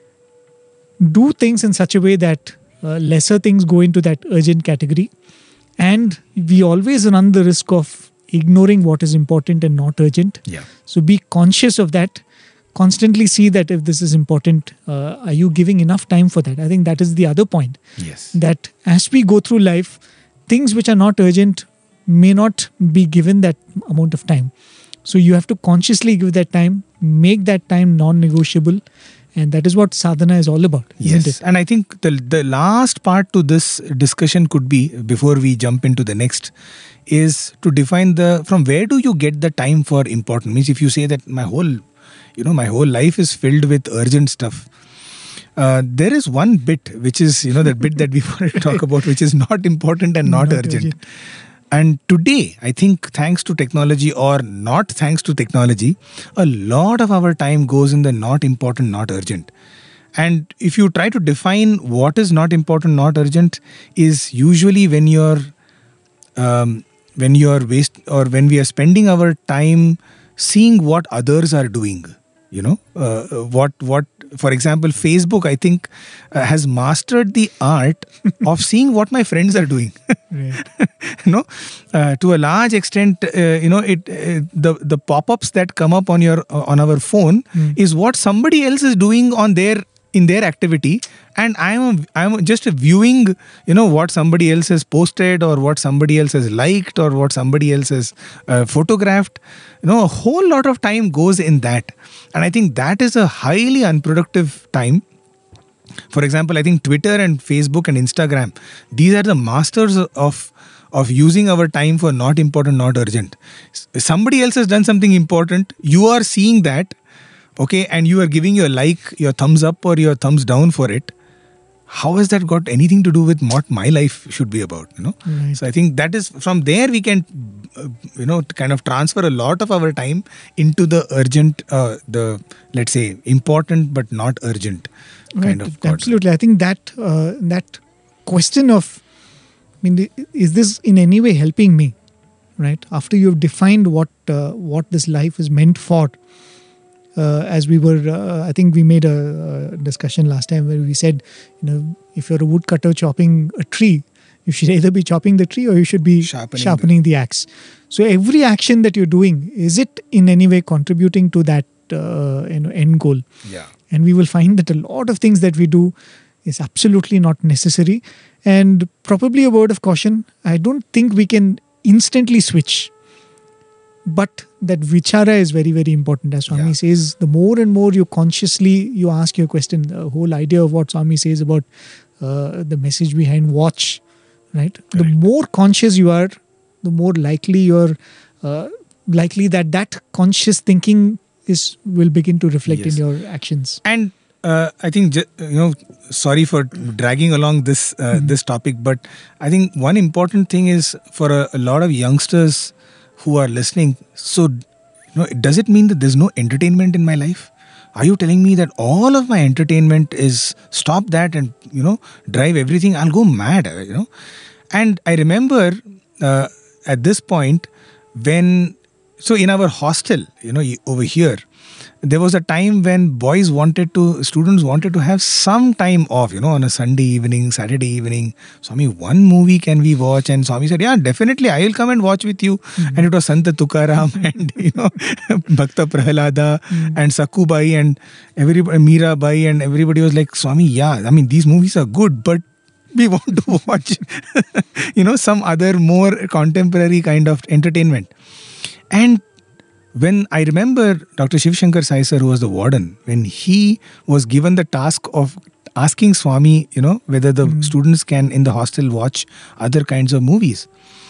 do things in such a way that uh, lesser things go into that urgent category. And we always run the risk of ignoring what is important and not urgent. Yeah. So be conscious of that. Constantly see that if this is important, uh, are you giving enough time for that? I think that is the other point. Yes. That as we go through life, things which are not urgent may not be given that amount of time. So you have to consciously give that time, make that time non-negotiable, and that is what sadhana is all about, isn't Yes. it? And I think the the last part to this discussion could be, before we jump into the next, is to define the from where do you get the time for important. Means if you say that my whole, you know, my whole life is filled with urgent stuff. Uh, there is one bit which is, you know, that bit that we want to talk about, which is not important and not, Not urgent. urgent. And today, I think thanks to technology or not thanks to technology, a lot of our time goes in the not important, not urgent. And if you try to define what is not important, not urgent, is usually when you're um, when you're waste or when we are spending our time seeing what others are doing. You know, uh, what, what, for example, Facebook, I think, uh, has mastered the art of seeing what my friends are doing. Right. you know, uh, to a large extent, uh, you know, it uh, the the pop-ups that come up on your uh, on our phone Mm. is what somebody else is doing on their in their activity, and I'm I'm just viewing, you know, what somebody else has posted or what somebody else has liked or what somebody else has uh, photographed. You know, a whole lot of time goes in that, and I think that is a highly unproductive time. For example, I think Twitter and Facebook and Instagram, these are the masters of of using our time for not important, not urgent. Somebody else has done something important. You are seeing that, okay, and you are giving your like, your thumbs up or your thumbs down for it. How has that got anything to do with what my life should be about? You know, Right. so I think that is from there we can, uh, you know, kind of transfer a lot of our time into the urgent, uh, the let's say important but not urgent kind Right. of quadrant. Absolutely. I think that uh, that question of mean, is this in any way helping me? Right? After you've defined what uh, what this life is meant for, uh, as we were, uh, I think we made a, a discussion last time where we said, you know, if you're a woodcutter chopping a tree, you should either be chopping the tree or you should be Sharpening sharpening the axe. So every action that you're doing, is it in any way contributing to that uh, you know, end goal? Yeah. And we will find that a lot of things that we do is absolutely not necessary. And probably a word of caution, I don't think we can instantly switch. But that vichara is very, very important. As Swami Yeah. says, the more and more you consciously, you ask your question, the whole idea of what Swami says about uh, the message behind watch, right? The Correct. more conscious you are, the more likely you're, uh, likely that that conscious thinking is will begin to reflect Yes. in your actions. And uh, I think, ju- you know, sorry for dragging along this uh, this topic, but I think one important thing is for a, a lot of youngsters who are listening. So, you know, does it mean that there's no entertainment in my life? Are you telling me that all of my entertainment is stop that and, you know, drive everything? I'll go mad, uh, you know. And I remember uh, at this point when, so in our hostel, you know, over here, there was a time when boys wanted to, students wanted to have some time off, you know, on a Sunday evening, Saturday evening. Swami, one movie can we watch? And Swami said, yeah, definitely, I will come and watch with you. Mm-hmm. And it was Santa Tukaram and, you know, Bhakta Prahalada mm-hmm. and Sakubai and everybody, Mirabai, and everybody was like, Swami, yeah, I mean, these movies are good, but we want to watch, you know, some other more contemporary kind of entertainment. And when I remember Doctor Shiv Shankar Sai sir, who was the warden, when he was given the task of asking Swami, you know, whether the mm. students can in the hostel watch other kinds of movies.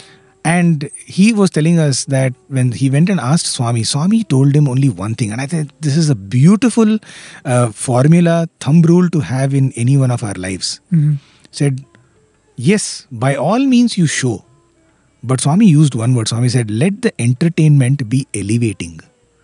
And he was telling us that when he went and asked Swami, Swami told him only one thing. And I think this is a beautiful uh, formula, thumb rule to have in any one of our lives. Mm. Said, yes, by all means you show. But Swami used one word. Swami said, let the entertainment be elevating.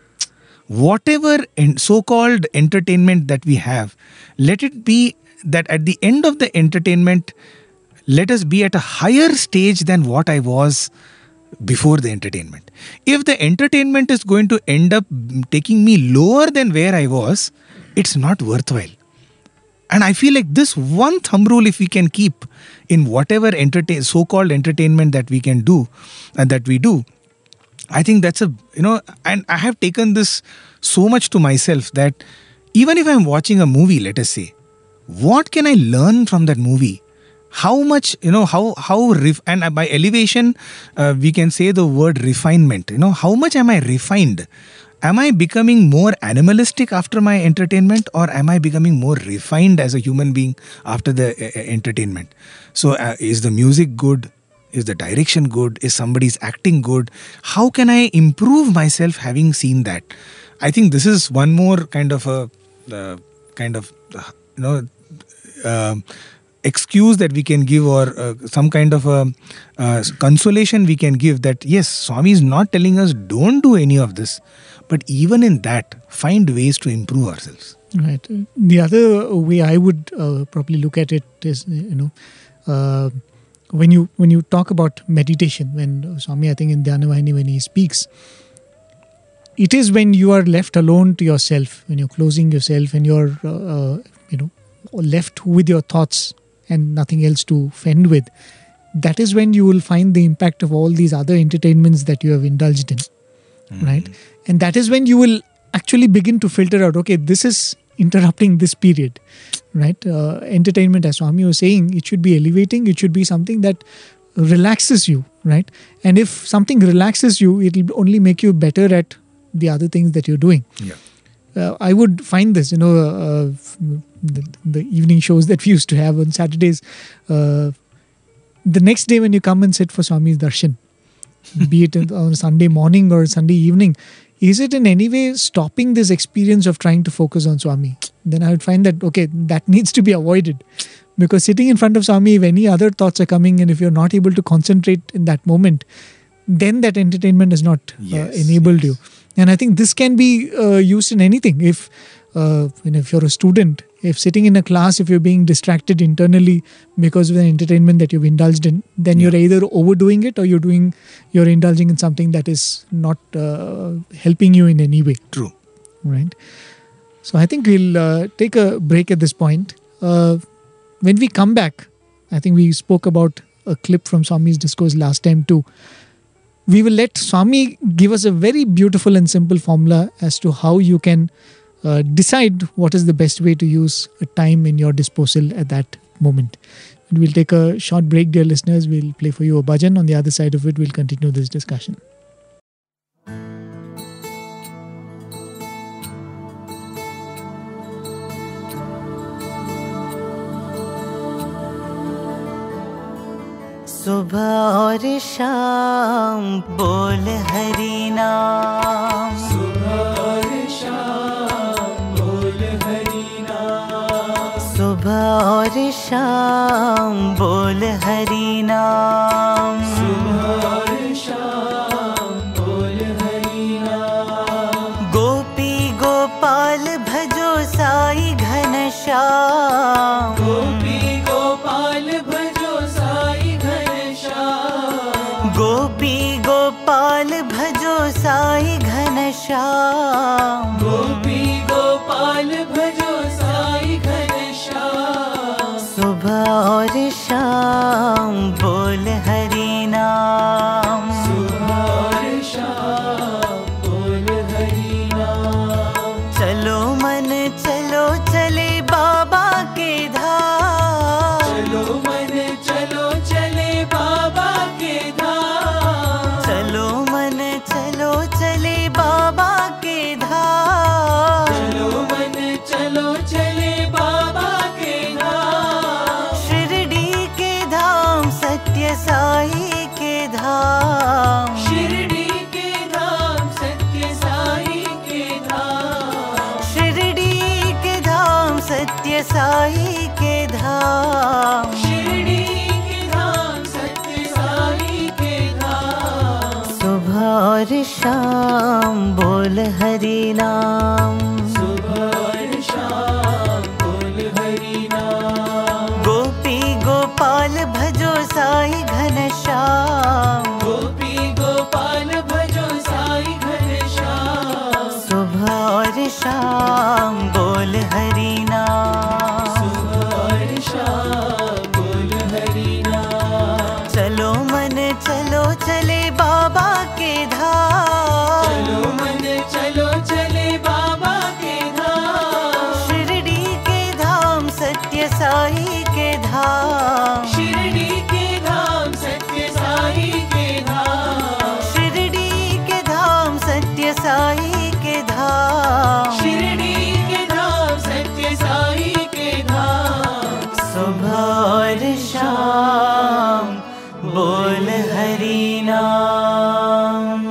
Whatever so-called entertainment that we have, let it be that at the end of the entertainment, let us be at a higher stage than what I was before the entertainment. If the entertainment is going to end up taking me lower than where I was, it's not worthwhile. And I feel like this one thumb rule, if we can keep in whatever entertain, so-called entertainment that we can do and that we do, I think that's a, you know, and I have taken this so much to myself that even if I'm watching a movie, let us say, what can I learn from that movie? How much, you know, how, how, ref- and by elevation, uh, we can say the word refinement, you know, how much am I refined? Am I becoming more animalistic after my entertainment, or am I becoming more refined as a human being after the uh, entertainment? So uh, is the music good? Is the direction good? Is somebody's acting good? How can I improve myself having seen that? I think this is one more kind of a uh, kind of uh, you know uh, excuse that we can give, or uh, some kind of a uh, consolation we can give, that yes, Swami is not telling us don't do any of this, but even in that, find ways to improve ourselves. Right. The other way I would uh, probably look at it is, you know, uh, when you when you talk about meditation, when Swami, I think in Dhyanavahini, when he speaks, it is when you are left alone to yourself, when you're closing yourself and you're, uh, uh, you know, left with your thoughts and nothing else to fend with. That is when you will find the impact of all these other entertainments that you have indulged in, mm. right? And that is when you will actually begin to filter out, okay, this is interrupting this period, right? Uh, entertainment, as Swami was saying, it should be elevating. It should be something that relaxes you, right? And if something relaxes you, it will only make you better at the other things that you're doing. Yeah. Uh, I would find this, you know, uh, the, the evening shows that we used to have on Saturdays. Uh, the next day when you come and sit for Swami's darshan, be it on Sunday morning or Sunday evening, is it in any way stopping this experience of trying to focus on Swami? Then I would find that, okay, that needs to be avoided. Because sitting in front of Swami, if any other thoughts are coming and if you're not able to concentrate in that moment, then that entertainment has not yes, uh, enabled yes. you. And I think this can be uh, used in anything. If uh, you know, if you're a student, if sitting in a class, if you're being distracted internally because of the entertainment that you've indulged in, then yeah. you're either overdoing it or you're doing, you're indulging in something that is not uh, helping you in any way. True. Right. So I think we'll uh, take a break at this point. Uh, when we come back, I think we spoke about a clip from Swami's discourse last time too. We will let Swami give us a very beautiful and simple formula as to how you can uh, decide what is the best way to use a time in your disposal at that moment. We'll take a short break, dear listeners. We'll play for you a bhajan. On the other side of it, we'll continue this discussion. सुबह और शाम बोल हरि नाम, सुबह और शाम बोल हरि नाम, सुबह और शाम बोल हरि नाम, सुबह और शाम बोल हरि नाम। गोपी गोपाल भजो साई घनश्याम, गोपी गोपाल भजो साई घनश्याम, गोपी गोपाल भजो साई घनश्याम, गोपी गोपाल भजो साई घनश्याम। सुबह और शाम बोल हरि नाम, सुबह और शाम बोल हरि नाम। चलो मन चलो चले बाबा के धाम, चलो मन चलो चले बाबा के धाम, चलो मन चलो चले बाबा के धाम, चलो मन चलो चले बाबा के धाम। शिरडी के धाम सत्य साई के धाम, शिरडी के धाम सत्य साई के धाम, शिरडी के धाम सत्य साई के धाम, शिरडी के धाम सत्य साई के धाम। सुबह और शाम बोल हरि नाम, सुबह और शाम बोल हरि नाम, गोपी गोपाल भजो साई घनश्याम, गोपी गोपाल भजो साई घनश्याम। सुबह और शाम बोल हरि नाम, सुबह और शाम बोल हरि नाम। चलो मन चलो चले बाबा के धाम, चलो मन चलो चले बाबा के धाम, शिरडी के धाम सत्य साई के धाम, शिरडी के धाम सत्य साई के धाम, शिरडी के धाम सत्य साई के धाम, शिरडी के धाम सत्य साई के धाम। सुबह और शाम बोल हरि नाम।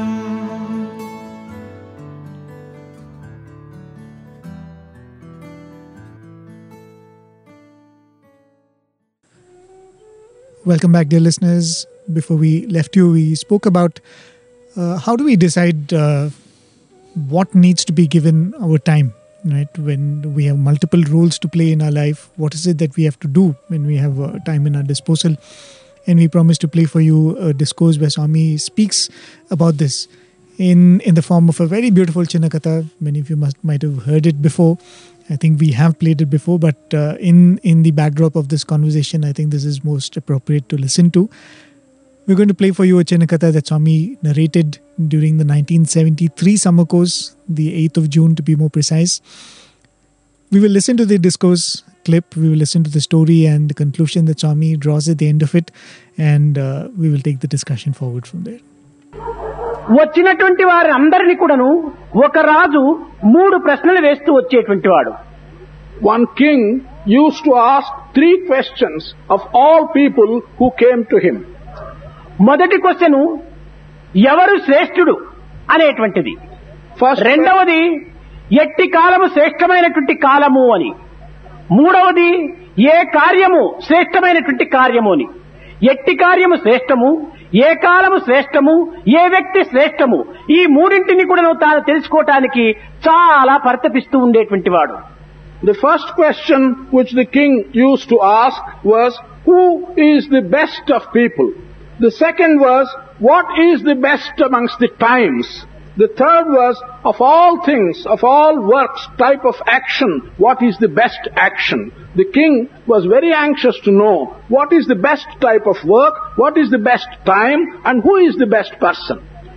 Welcome back, dear listeners. Before we left you, we spoke about uh, how do we decide uh, what needs to be given our time, right? When we have multiple roles to play in our life, what is it that we have to do when we have uh, time in our disposal? And we promised to play for you a discourse where Swami speaks about this in, in the form of a very beautiful Chinnakatha. Many of you must might have heard it before. I think we have played it before, but uh, in, in the backdrop of this conversation, I think this is most appropriate to listen to. We're going to play for you a Chinnakatha that Swami narrated during the nineteen seventy-three summer course, the eighth of June to be more precise. We will listen to the discourse clip, we will listen to the story and the conclusion that Swami draws at the end of it, and uh, we will take the discussion forward from there. వచ్చినటువంటి వారి అందరిని కూడాను ఒక రాజు మూడు ప్రశ్నలు వేస్తూ వచ్చేటువంటి వాడు. One king used to ask three questions of all people who came to him. మొదటి క్వశ్చన్ ఎవరు శ్రేష్ఠుడు అనేటువంటిది. First, రెండవది ఎట్టి కాలము శ్రేష్టమైనటువంటి కాలము అని. మూడవది ఏ కార్యము శ్రేష్టమైనటువంటి కార్యము అని. ఎట్టి కార్యము శ్రేష్టము, ఏ కాలము శ్రేష్టము, ఏ వ్యక్తి శ్రేష్టము, ఈ మూడింటిని కూడా తాను తెలుసుకోవటానికి చాలా పరితపిస్తూ ఉండేటువంటి వాడు. The first question which the king used to ask was, who is the best of people? The second was, what is the best amongst the times? The third was, of all things, of all works, type of action, what is the best action? The king was very anxious to know what is the best type of work, what is the best time, and who is the best person.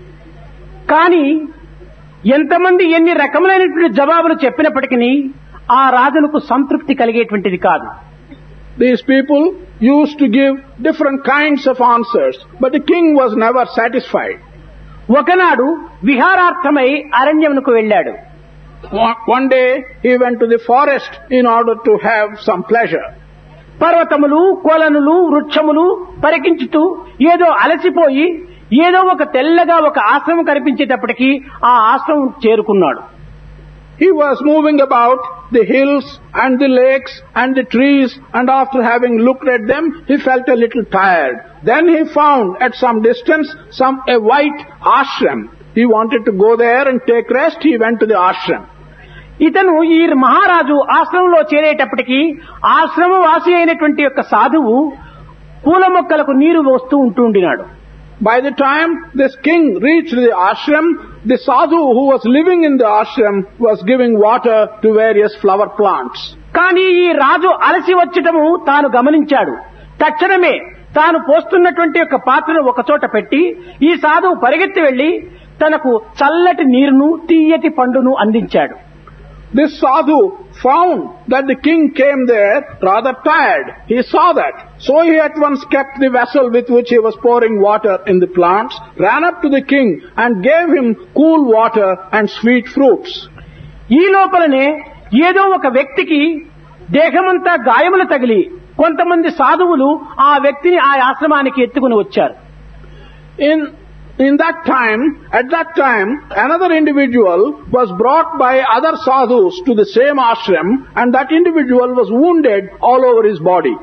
కానీ ఎంతమంది ఎన్ని రకములైనటువంటి జవాబులు చెప్పినప్పటికీ ఆ రాజునకు సంతృప్తి కలిగేటువంటిది కాదు. These people used to give different kinds of answers, but the king was never satisfied. ఒకనాడు విహారార్థమై అరణ్యమునకు వెళ్ళాడు. One day he went to the forest in order to have some pleasure. పర్వతములు, కొలనులు, వృక్షములు పరికించుతూ ఏదో అలసిపోయి ఏదో ఒక తెల్లగా ఒక ఆశ్రమం కనిపించేటప్పటికి ఆ ఆశ్రమం చేరుకున్నాడు. He was moving about the hills and the lakes and the trees, and after having looked at them, he felt a little tired. Then he found at some distance some a white ashram. He wanted to go there and take rest. He went to the ashram. ఇతను ఈ మహారాజు ఆశ్రమంలో చేరేటప్పటికి ఆశ్రమ వాసి అయినటువంటి యొక్క సాధువు పూల మొక్కలకు నీరు పోస్తూ ఉంటుండినాడు. By the time this king reached the ashram, the sadhu who was living in the ashram was giving water to various flower plants. కానీ ఈ రాజు అలసి వచ్చటము తాను గమనించాడు. తక్షణమే తాను పోస్తున్నటువంటి యొక్క పాత్రను ఒక చోట పెట్టి ఈ సాధువు పరిగెత్తి వెళ్లి తనకు చల్లటి నీరును తీయటి పండును అందించాడు. This sadhu found that the king came there rather tired. He saw that. So he at once kept the vessel with which he was pouring water in the plants, ran up to the king and gave him cool water and sweet fruits. ఈ లోపలనే ఏదో ఒక వ్యక్తికి దేహమంతా గాయములు తగిలి కొంతమంది సాధువులు ఆ వ్యక్తిని ఆ ఆశ్రమానికి ఎత్తుకుని వచ్చారు. In In that time, at that time, another individual was brought by other sadhus to the same ashram, and that individual was wounded all over his body.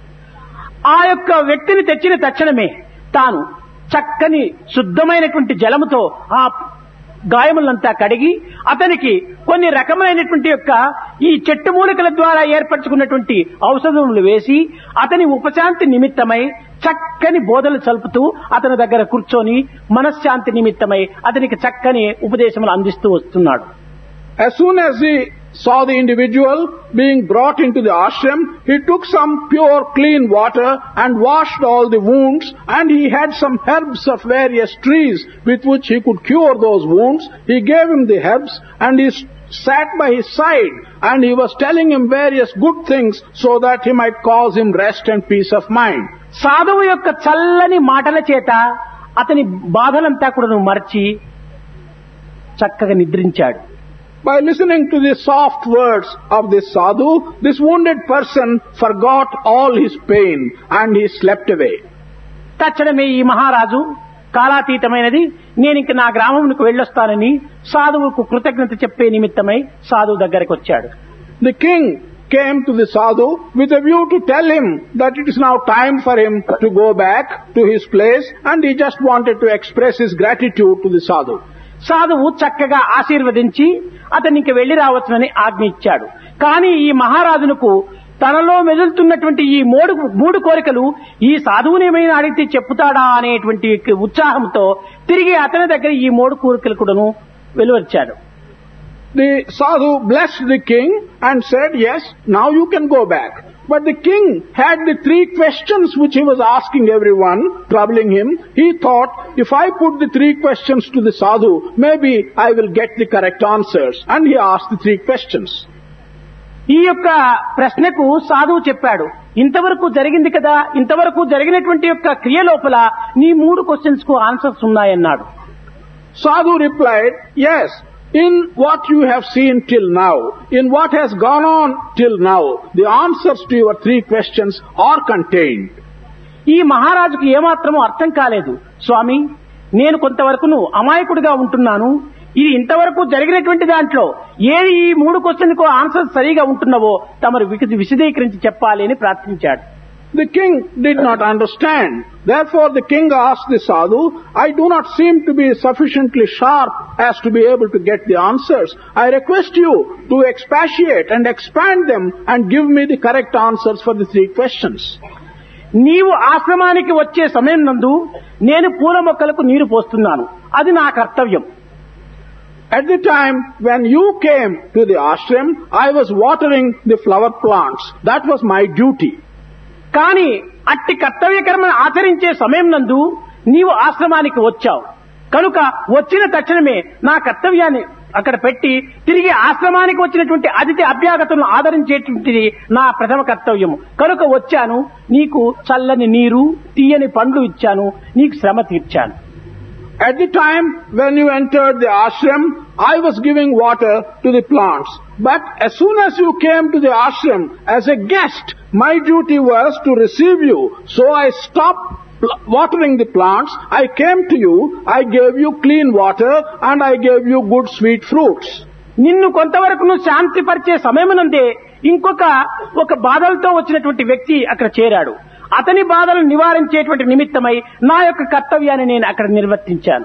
ఆ యొక్క వ్యక్తిని తెచ్చిన తక్షణమే తాను చక్కని శుద్ధమైనటువంటి జలముతో ఆ గాయములంతా కడిగి అతనికి కొన్ని రకమైనటువంటి యొక్క ఈ చెట్టు మూలికల ద్వారా ఏర్పరచుకున్నటువంటి ఔషధములు వేసి అతని ఉపశాంతి నిమిత్తమై చక్కని బోధలు చల్పుతూ అతని దగ్గర కూర్చొని మనశ్శాంతి నిమిత్తమై అతనికి చక్కని ఉపదేశములు అందిస్తూ వస్తున్నాడు. As soon as he saw the individual being brought into the ashram, he took some pure clean water and washed all the wounds, and he had some herbs of various trees with which he could cure those wounds. He gave him the herbs and he sat by his side, and he was telling him various good things so that he might cause him rest and peace of mind. సాధువు యొక్క చల్లని మాటల చేత అతని బాధలంతా కూడా మర్చి చక్కగా నిద్రించాడు. By listening to the soft words of this sadhu, this wounded person forgot all his pain and he slept away. తక్షణమే ఈ మహారాజు కాలాతీతమైనది నేను ఇంక నా గ్రామమునకు వెళ్ళొస్తానని సాధువుకు కృతజ్ఞత చెప్పే నిమిత్తమై సాధువు దగ్గరికి వచ్చాడు. The king came to the sadhu with a view to tell him that it is now time for him to go back to his place, and he just wanted to express his gratitude to the sadhu. సాధువు చక్కగా ఆశీర్వదించి అతనికి ఇంక వెళ్లి రావచ్చునని ఆజ్ఞ ఇచ్చాడు. కానీ ఈ మహారాజునకు తనలో మెదులుతున్నటువంటి ఈ మూడు మూడు కోరికలు ఈ సాధువుని ఏమైనా అడిగితే చెప్పుతాడా అనేటువంటి ఉత్సాహంతో తిరిగి అతని దగ్గర ఈ మూడు కోరికలు కూడాను వెలువచ్చాడు. The sadhu blessed the king and said, yes, now you can go back. But the king had the three questions which he was asking everyone, troubling him. He thought, if I put the three questions to the sadhu, maybe I will get the correct answers. And he asked the three questions. ఈ యొక్క ప్రశ్నకు సాధువు చెప్పాడు, ఇంతవరకు జరిగింది కదా, ఇంతవరకు జరిగినటువంటి యొక్క క్రియ లోపల నీ మూడు క్వశ్చన్స్ కు ఆన్సర్స్ ఉన్నాయన్నాడు. Sadhu replied, yes, in what you have seen till now, in what has gone on till now, the answers to your three questions are contained. ఈ మహారాజుకు ఏమాత్రమూ అర్థం కాలేదు. స్వామి, నేను కొంతవరకును అమాయకుడిగా ఉంటున్నాను, ఇది ఇంతవరకు జరిగినటువంటి దాంట్లో ఏది ఈ మూడు క్వశ్చన్ కు ఆన్సర్ సరిగా ఉంటున్నవో తమరు విశదీకరించి చెప్పాలి అని ప్రార్థించాడు. The king did not understand. Therefore the king asked the sadhu, I do not seem to be sufficiently sharp as to be able to get the answers. I request you to expatiate and expand them and give me the correct answers for the three questions. నీవు ఆశ్రమానికి వచ్చే సమయం నందు నేను పూల మొక్కలకు నీరు పోస్తున్నాను. అది నా కర్తవ్యం. At the time when you came to the ashram, I was watering the flower plants. That was my duty. కానీ అట్టి కర్తవ్య కర్మను ఆచరించే సమయం నందు నీవు ఆశ్రమానికి వచ్చావు. కనుక వచ్చిన తక్షణమే నా కర్తవ్యాన్ని అక్కడ పెట్టి తిరిగి ఆశ్రమానికి వచ్చినటువంటి అతిథి అభ్యాగతులను ఆదరించేటువంటిది నా ప్రథమ కర్తవ్యము. కనుక వచ్చాను, నీకు చల్లని నీరు తీయని పండ్లు ఇచ్చాను, నీకు శ్రమ తీర్చాను. At the time when you entered the ashram, I was giving water to the plants. But as soon as you came to the ashram as a guest, my duty was to receive you. So I stopped watering the plants. I came to you, I gave you clean water and I gave you good sweet fruits. నిన్ను కొంతవరకు నువ్వు శాంతిపరిచే సమయమునందే ఇంకొక ఒక బాధలతో వచ్చినటువంటి వ్యక్తి అక్కడ చేరాడు. అతని బాధలను నివారించేటువంటి నిమిత్తమై నా యొక్క కర్తవ్యాన్ని నేను అక్కడ నిర్వర్తించాను.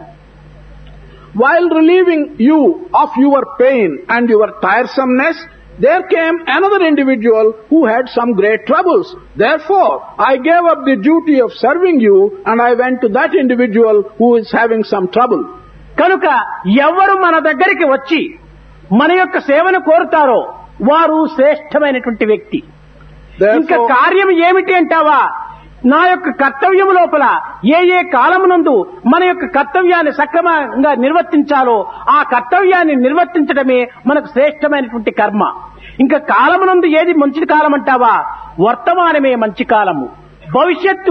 While relieving you of your pain and your tiresomeness, there came another individual who had some great troubles. Therefore, I gave up the duty of serving you and I went to that individual who is having some trouble. కనుక ఎవరు మన దగ్గరికి వచ్చి మన యొక్క సేవను కోరుతారో వారు శ్రేష్టమైనటువంటి వ్యక్తి. ఇంకా కార్యం ఏమిటి అంటావా? నా యొక్క కర్తవ్యం లోపల ఏ ఏ కాలమునందు మన యొక్క కర్తవ్యాన్ని సక్రమంగా నిర్వర్తించాలో ఆ కర్తవ్యాన్ని నిర్వర్తించడమే మనకు శ్రేష్టమైనటువంటి కర్మ. ఇంకా కాలమునందు ఏది మంచి కాలం అంటావా? వర్తమానమే మంచి కాలము. భవిష్యత్తు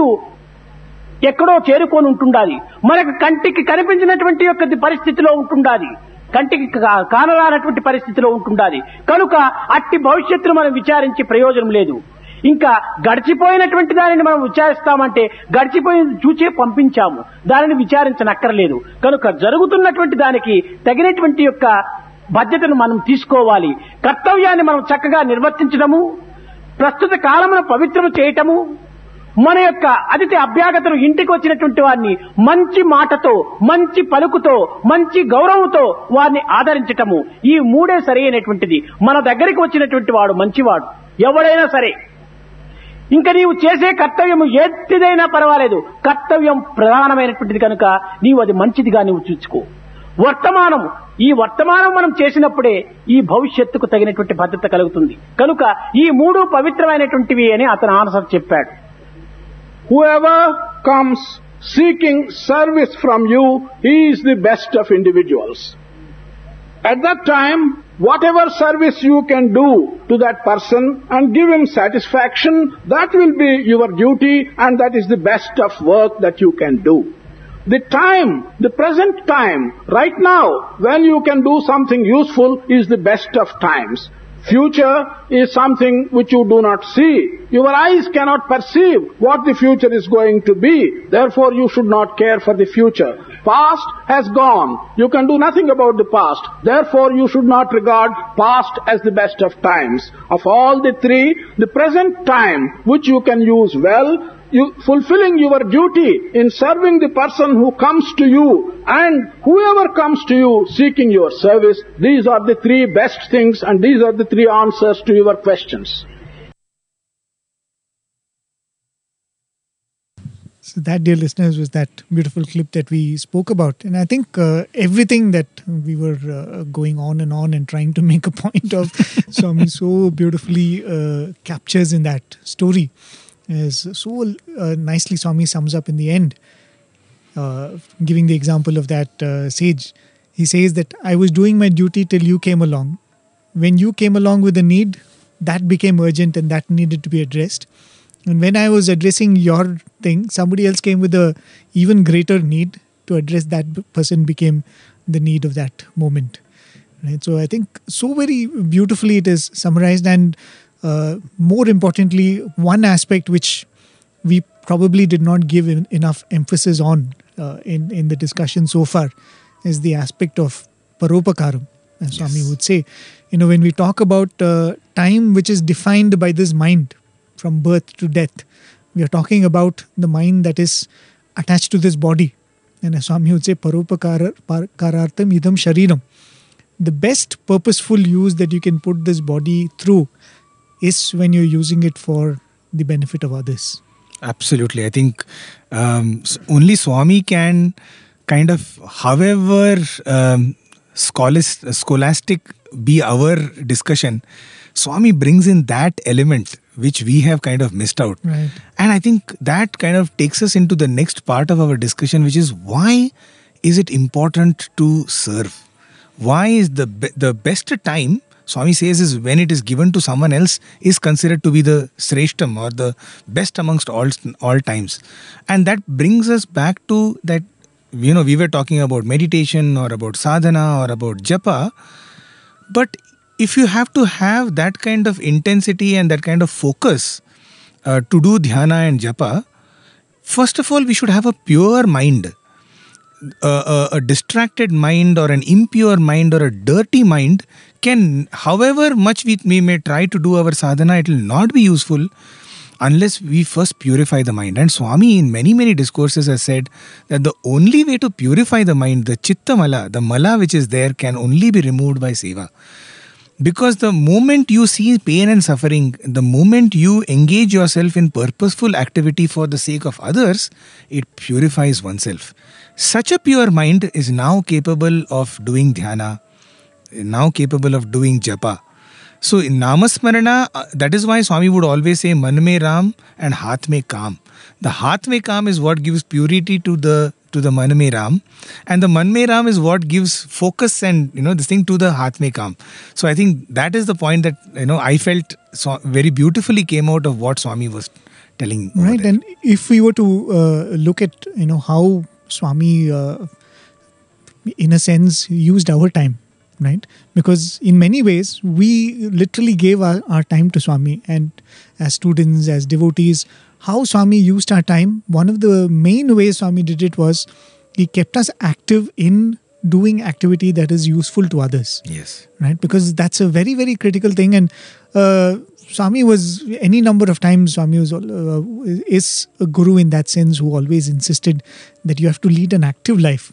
ఎక్కడో చేరుకొని ఉంటుండాలి. మనకు కంటికి కనిపించినటువంటి యొక్క పరిస్థితిలో ఉంటుండాలి, కంటికి కానరానటువంటి పరిస్థితిలో ఉంటుండాలి. కనుక అట్టి భవిష్యత్తును మనం విచారించి ప్రయోజనం లేదు. ఇంకా గడిచిపోయినటువంటి దానిని మనం విచారిస్తామంటే గడిచిపోయింది చూచే పంపించాము, దానిని విచారించనక్కర్లేదు. కనుక జరుగుతున్నటువంటి దానికి తగినటువంటి యొక్క బాధ్యతను మనం తీసుకోవాలి. కర్తవ్యాన్ని మనం చక్కగా నిర్వర్తించడము, ప్రస్తుత కాలమును పవిత్రము చేయటము, మన యొక్క అతిథి అభ్యాగతలు ఇంటికి వచ్చినటువంటి వారిని మంచి మాటతో, మంచి పలుకుతో, మంచి గౌరవంతో వారిని ఆదరించటము, ఈ మూడే సరైనటువంటిది. మన దగ్గరికి వచ్చినటువంటి వాడు మంచివాడు ఎవడైనా సరే. ఇంకా నీవు చేసే కర్తవ్యం ఎట్టిదైనా పర్వాలేదు, కర్తవ్యం ప్రధానమైనటువంటిది కనుక నీవు అది మంచిదిగా నీవు చూసుకో. వర్తమానం, ఈ వర్తమానం మనం చేసినప్పుడే ఈ భవిష్యత్తుకు తగినటువంటి భద్రత కలుగుతుంది. కనుక ఈ మూడు పవిత్రమైనటువంటివి అని అతను ఆన్సర్ చెప్పాడు. Whoever comes seeking service from you, he is the best of individuals. At that time, whatever service you can do to that person and give him satisfaction, that will be your duty and that is the best of work that you can do. The time, the present time, right now, when you can do something useful is the best of times. Future is something which you do not see. Your eyes cannot perceive what the future is going to be. Therefore, you should not care for the future. Past has gone. You can do nothing about the past. Therefore, you should not regard past as the best of times. Of all the three, the present time, which you can use well, you fulfilling your duty in serving the person who comes to you and whoever comes to you seeking your service, these are the three best things and these are the three answers to your questions. So that, dear listeners, was that beautiful clip that we spoke about. And I think uh, everything that we were uh, going on and on and trying to make a point of, Swami so beautifully uh, captures in that story. Is so uh, nicely Swami sums up in the end, uh, giving the example of that uh, sage. He says that I was doing my duty till you came along. When you came along with a need, that became urgent and that needed to be addressed. And when I was addressing your thing, somebody else came with a even greater need to address that person became the need of that moment. Right? So I think so very beautifully it is summarized. And Uh, more importantly, one aspect which we probably did not give enough emphasis on uh, in, in the discussion so far is the aspect of paropakaram, as yes. Swami would say. You know, when we talk about uh, time which is defined by this mind from birth to death, we are talking about the mind that is attached to this body. And as Swami would say, Paropakara karartham idam shariram. The best purposeful use that you can put this body through is when you're using it for the benefit of others. Absolutely. I think um, only Swami can kind of, however um, scholas- scholastic be our discussion, Swami brings in that element which we have kind of missed out. Right. And I think that kind of takes us into the next part of our discussion, which is why is it important to serve? Why is the be- the best time, Swami says, is when it is given to someone else, is considered to be the Sreshtam or the best amongst all all times. And that brings us back to that, you know, we were talking about meditation or about sadhana or about japa. But if you have to have that kind of intensity and that kind of focus uh, to do dhyana and japa, first of all, we should have a pure mind. Uh, a, a distracted mind or an impure mind or a dirty mind can, however much we, we may try to do our sadhana, it will not be useful unless we first purify the mind. And Swami in many many discourses has said that the only way to purify the mind, the chitta mala, the mala which is there, can only be removed by seva. Because the moment you see pain and suffering, the moment you engage yourself in purposeful activity for the sake of others, it purifies oneself. Such a pure mind is now capable of doing dhyana, now capable of doing japa. So in Namasmarana, uh, that is why Swami would always say Man mein Ram and Haath mein Kaam. The Haath mein Kaam is what gives purity to the to the Man mein Ram, and the Man mein Ram is what gives focus and, you know, this thing to the Haath mein Kaam. So I think that is the point that, you know, I felt so very beautifully came out of what Swami was telling. Right, there. and if we were to uh, look at, you know, how Swami, uh, in a sense, used our time, right? Because in many ways, we literally gave our, our time to Swami, and as students, as devotees, how Swami used our time, one of the main ways Swami did it was he kept us active in doing activity that is useful to others. Yes. Right? Because that's a very, very critical thing. And uh, Swami was, any number of times, Swami was, uh, is a guru in that sense who always insisted that you have to lead an active life.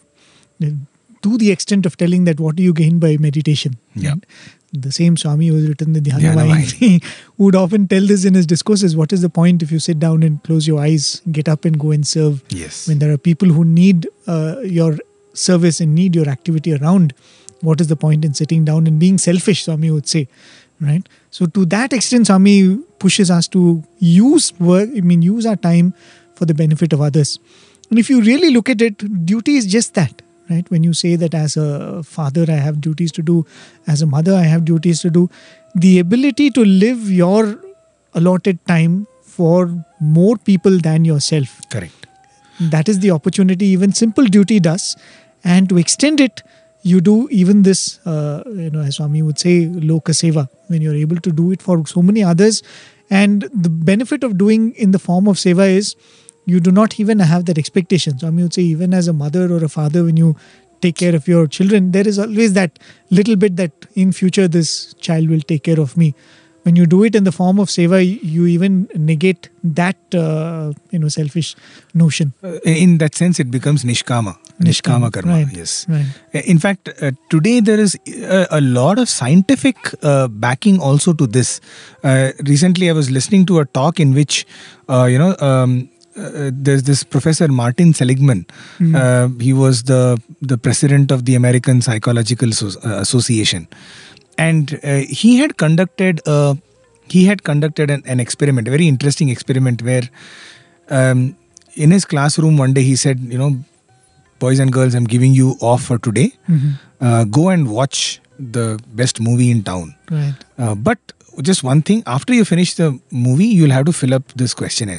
To the extent of telling that what do you gain by meditation. Yeah. Right? The same Swami who has written the Dhyana Dhyana Vahini would often tell this in his discourses. What is the point if you sit down and close your eyes, get up and go and serve? Yes. When there are people who need uh, your service and need your activity around, what is the point in sitting down and being selfish, Swami would say. Right? So to that extent, Swami pushes us to use work, I mean, use our time for the benefit of others. And if you really look at it, duty is just that. Right? When you say that as a father, I have duties to do, as a mother, I have duties to do, the ability to live your allotted time for more people than yourself. Correct. That is the opportunity even simple duty does. And to extend it, you do even this, uh, you know, as Swami would say, Loka Seva, when you're able to do it for so many others. And the benefit of doing in the form of Seva is, you do not even have that expectation. So I would say, even as a mother or a father, when you take care of your children, there is always that little bit that in future this child will take care of me. When you do it in the form of seva, you even negate that uh, you know selfish notion. Uh, in that sense, it becomes nishkama. Nishkama karma. Right, yes. Right. In fact, uh, today there is a, a lot of scientific uh, backing also to this. Uh, recently, I was listening to a talk in which, uh, you know. Um, Uh, there's this Professor Martin Seligman. Mm. Uh, he was the the president of the American Psychological so- uh, Association, and uh, he had conducted a he had conducted an, an experiment, a very interesting experiment, where um, in his classroom one day he said, you know, boys and girls, I'm giving you off for today. Mm-hmm. Uh, go and watch the best movie in town. Right. Uh, but just one thing: after you finish the movie, you'll have to fill up this questionnaire.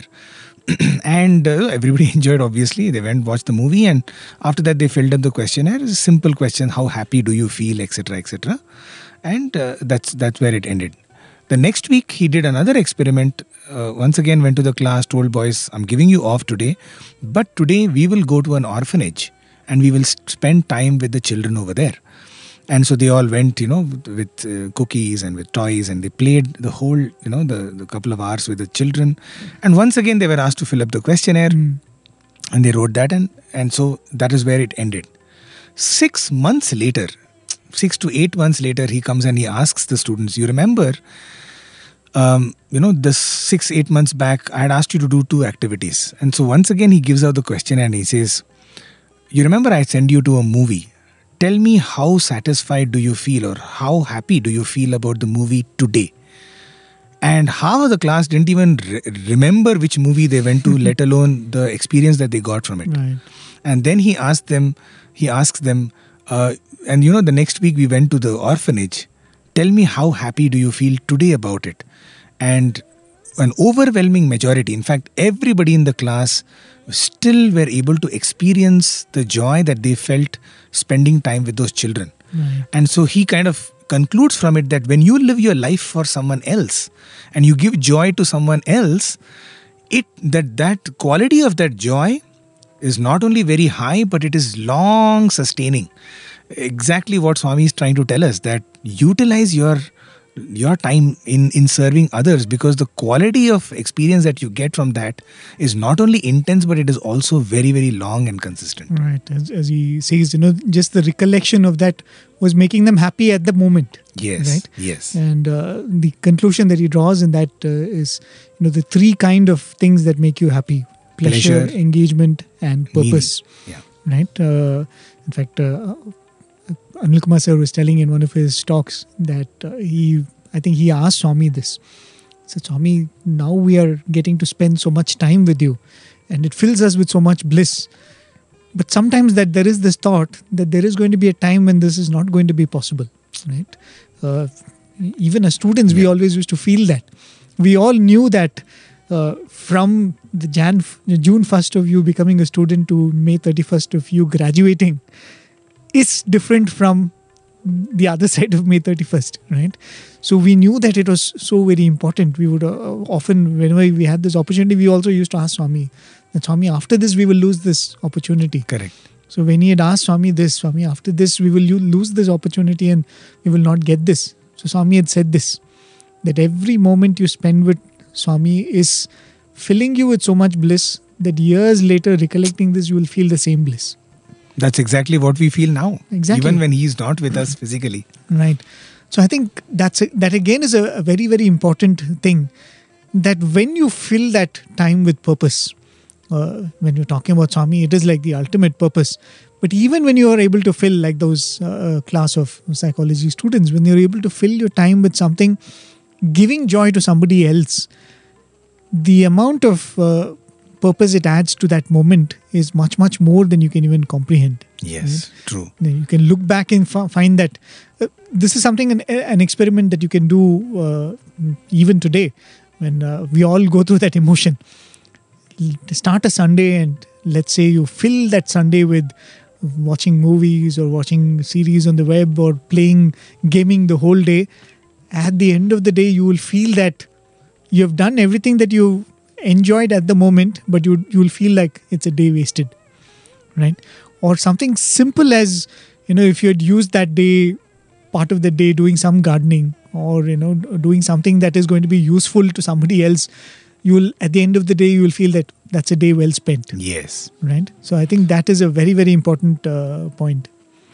And uh, everybody enjoyed, obviously. They went, watched the movie, and after that they filled up the questionnaire. It's a simple question: how happy do you feel, etc, etc. And uh, that's that's where it ended. The next week he did another experiment. Uh, once again went to the class, told boys, I'm giving you off today, but today we will go to an orphanage and we will spend time with the children over there. And so they all went, you know, with, with uh, cookies and with toys, and they played the whole, you know, the, the couple of hours with the children. And once again, they were asked to fill up the questionnaire, Mm. and they wrote that, and, and so that is where it ended. Six months later, six to eight months later, he comes and he asks the students, you remember, um, you know, this six, eight months back, I had asked you to do two activities. And so once again, he gives out the question and he says, you remember I sent you to a movie. Tell me, how satisfied do you feel, or how happy do you feel about the movie today? And half of the class didn't even re- remember which movie they went to, let alone the experience that they got from it. Right. And then he asked them, he asks them, uh, and you know, the next week we went to the orphanage. Tell me, how happy do you feel today about it? And an overwhelming majority, in fact, everybody in the class still were able to experience the joy that they felt spending time with those children. Right. And so he kind of concludes from it that when you live your life for someone else and you give joy to someone else, it that that quality of that joy is not only very high, but it is long sustaining. Exactly what Swami is trying to tell us, that utilize your your time in, in serving others, because the quality of experience that you get from that is not only intense, but it is also very, very long and consistent. Right. As, as he says, you know, just the recollection of that was making them happy at the moment. Yes. Right. Yes. And uh, the conclusion that he draws in that uh, is, you know, the three kind of things that make you happy: pleasure, Pleasure, engagement, and purpose. Meaning. Right. Uh, in fact, uh, Anil Kumar sir was telling in one of his talks that uh, he, I think he asked Swami this. He said, Swami, now we are getting to spend so much time with you, and it fills us with so much bliss. But sometimes that there is this thought that there is going to be a time when this is not going to be possible, right? Uh, even as students, we Yeah. always used to feel that. We all knew that uh, from the Jan, June first of you becoming a student to May thirty-first of you graduating is different from the other side of May thirty-first, right? So we knew that it was so very important. We would uh, often, whenever we had this opportunity, we also used to ask Swami, that Swami, after this, we will lose this opportunity. Correct. So when he had asked Swami this, Swami, after this, we will u- lose this opportunity and we will not get this. So Swami had said this, that every moment you spend with Swami is filling you with so much bliss that years later, recollecting this, you will feel the same bliss. That's exactly what we feel now. Exactly. Even when he's not with us physically. Right. So I think that's a, that again is a, a very, very important thing, that when you fill that time with purpose, uh, when you're talking about Swami, it is like the ultimate purpose. But even when you are able to fill, like those uh, class of psychology students, when you're able to fill your time with something, giving joy to somebody else, the amount of uh, purpose it adds to that moment is much, much more than you can even comprehend. Yes, true. Then you can look back and f- find that uh, this is something, an, an experiment that you can do uh, even today, when uh, we all go through that emotion. L- Start a Sunday and let's say you fill that Sunday with watching movies or watching series on the web or playing gaming the whole day. At the end of the day, you will feel that you have done everything that you enjoyed at the moment, but you you will feel like it's a day wasted, right? Or something simple as, you know, if you had used that day, part of the day doing some gardening, or, you know, doing something that is going to be useful to somebody else, you will, at the end of the day, you will feel that that's a day well spent, Yes. right? So I think that is a very, very important uh, point.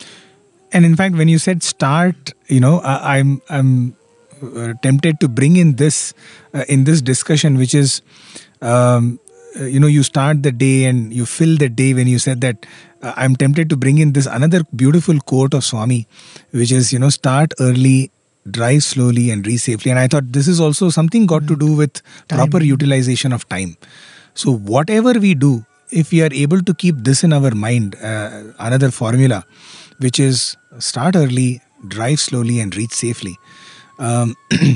And in fact, when you said start, you know, I, I'm I'm uh, tempted to bring in this uh, in this discussion, which is, um, uh, you know, you start the day and you fill the day. When you said that, uh, I'm tempted to bring in this another beautiful quote of Swami, which is, you know, start early, drive slowly, and reach safely. And I thought this is also something got to do with Time. proper utilization of time. So whatever we do, if we are able to keep this in our mind, uh, another formula, which is start early, drive slowly, and reach safely. Um,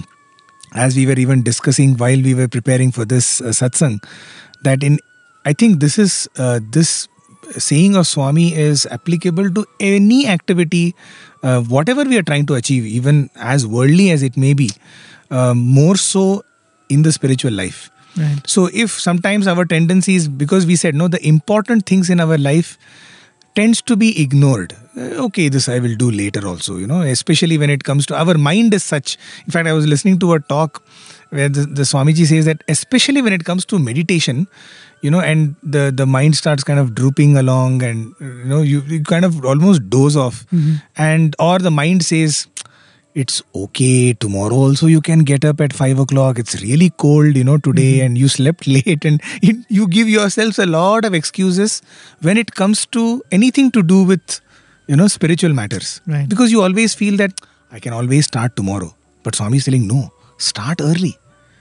as we were even discussing while we were preparing for this uh, satsang, that in, I think this is uh, this saying of Swami is applicable to any activity, uh, whatever we are trying to achieve, even as worldly as it may be, uh, more so in the spiritual life. Right. So if sometimes our tendency is, because we said, no, the important things in our life tends to be ignored. Uh, Okay, this I will do later also, you know, especially when it comes to our mind is such. In fact, I was listening to a talk where the, the Swamiji says that especially when it comes to meditation, you know, and the, the mind starts kind of drooping along and, you know, you, you kind of almost doze off. And, or the mind says, it's okay, tomorrow also you can get up at five o'clock. It's really cold, you know, today and you slept late, and it, you give yourselves a lot of excuses when it comes to anything to do with, you know, spiritual matters. Right. Because you always feel that I can always start tomorrow. But Swami is telling, no, start early.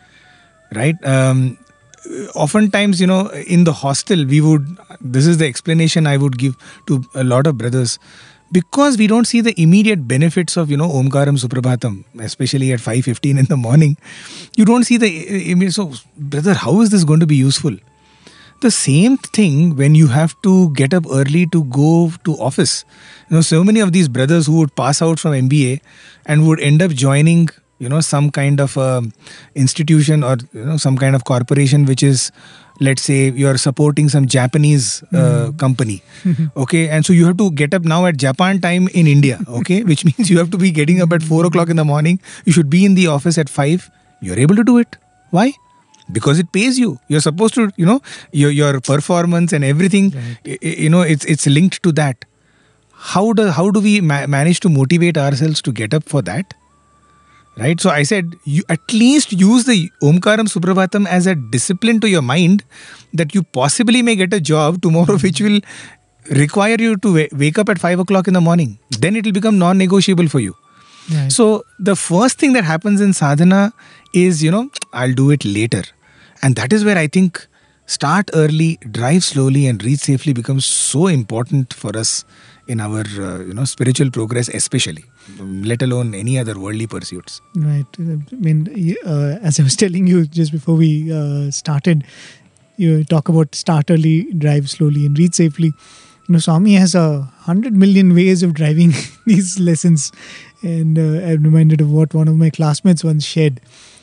Right? Um, oftentimes, you know, in the hostel, we would, this is the explanation I would give to a lot of brothers. Because we don't see the immediate benefits of, you know, Omkaram Suprabhatam, especially at five fifteen in the morning, you don't see the immediate, so brother, how is this going to be useful? The same thing when you have to get up early to go to office. You know, so many of these brothers who would pass out from M B A and would end up joining, you know, some kind of a institution or, you know, some kind of corporation which is, let's say, you're supporting some Japanese uh, mm. company. Okay. And so you have to get up now at Japan time in India. Okay. Which means you have to be getting up at four o'clock in the morning. You should be in the office at five. You're able to do it. Why? Because it pays you. You're supposed to, you know, your your performance and everything, right. you know, it's it's linked to that. How do, how do we ma- manage to motivate ourselves to get up for that? Right? So I said, you at least use the Omkaram Suprabhatam as a discipline to your mind that you possibly may get a job tomorrow which will require you to w- wake up at five o'clock in the morning. Then it will become non-negotiable for you. Right. So the first thing that happens in sadhana is, you know, I'll do it later. And that is where I think start early, drive slowly and reach safely becomes so important for us in our, uh, you know, spiritual progress especially, let alone any other worldly pursuits. Right. I mean, uh, as I was telling you just before we uh, started, you talk about start early, drive slowly and reach safely. You know, Swami has a hundred million ways of driving these lessons. And uh, I'm reminded of what one of my classmates once shared.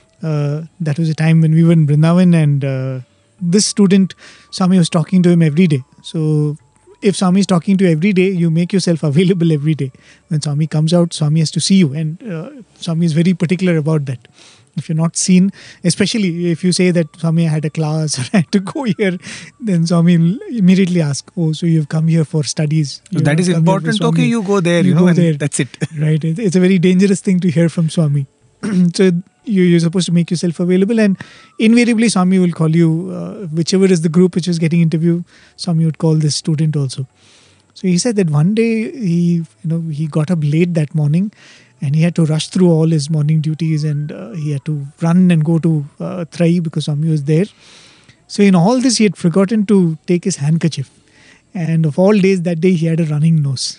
Uh, that was a time when we were in Vrindavan, and uh, this student, Swami was talking to him every day. So if Swami is talking to you every day, you make yourself available every day. When Swami comes out, Swami has to see you. And uh, Swami is very particular about that. If you're not seen, especially if you say that Swami, I had a class or I had to go here, then Swami will immediately ask, oh, so you've come here for studies. So that is important. Okay, you go there, you, you know, and there. That's it. Right. It's a very dangerous thing to hear from Swami. So you, you're supposed to make yourself available, and invariably Swami will call you, uh, whichever is the group which is getting interviewed, Swami would call this student also. So he said that one day he, you know, he got up late that morning, and he had to rush through all his morning duties, and uh, he had to run and go to uh, Trai because Swami was there. So in all this, he had forgotten to take his handkerchief. And of all days, that day he had a running nose.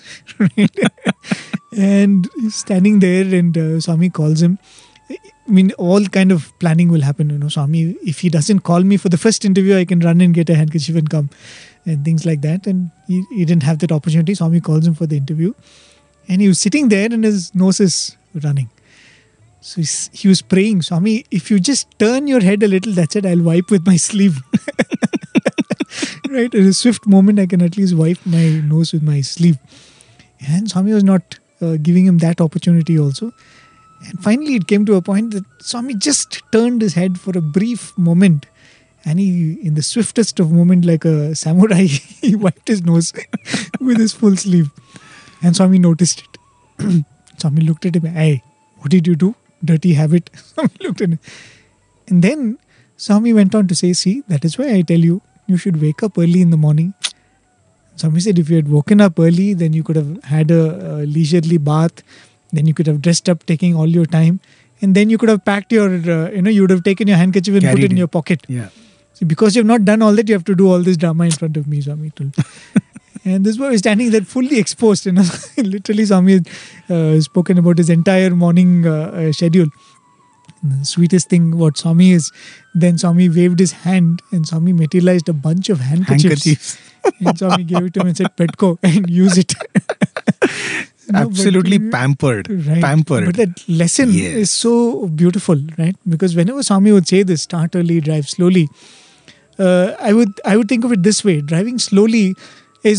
And he's standing there, and uh, Swami calls him. I mean, all kind of planning will happen. You know, Swami, if he doesn't call me for the first interview, I can run and get a handkerchief and come, and things like that. And he, he didn't have that opportunity. Swami calls him for the interview. And he was sitting there and his nose is running. So he's, he was praying, Swami, if you just turn your head a little, that's it, I'll wipe with my sleeve. Right? In a swift moment, I can at least wipe my nose with my sleeve. And Swami was not uh, giving him that opportunity also. And finally, it came to a point that Swami just turned his head for a brief moment. And he, in the swiftest of moment, like a samurai, he wiped his nose with his full sleeve. And Swami noticed it. Swami looked at him, hey, what did you do? Dirty habit. Swami looked at him. And then Swami went on to say, see, that is why I tell you, you should wake up early in the morning. Swami said, if you had woken up early, then you could have had a, a leisurely bath. Then you could have dressed up, taking all your time. And then you could have packed your, uh, you know, you would have taken your handkerchief and Carried put it in it. your pocket. Yeah. So because you have not done all that, you have to do all this drama in front of me, Swami told. And this boy was standing there fully exposed. You know, literally, Swami had uh, spoken about his entire morning uh, uh, schedule. And the sweetest thing about Swami is, then Swami waved his hand and Swami materialized a bunch of handkerchiefs. Handkerchiefs. And Swami gave it to him and said, Petko, and use it. No, Absolutely but, pampered. Right. Pampered. But that lesson Yes. is so beautiful, right? Because whenever Swami would say this, start early, drive slowly, uh, I would I would think of it this way. Driving slowly is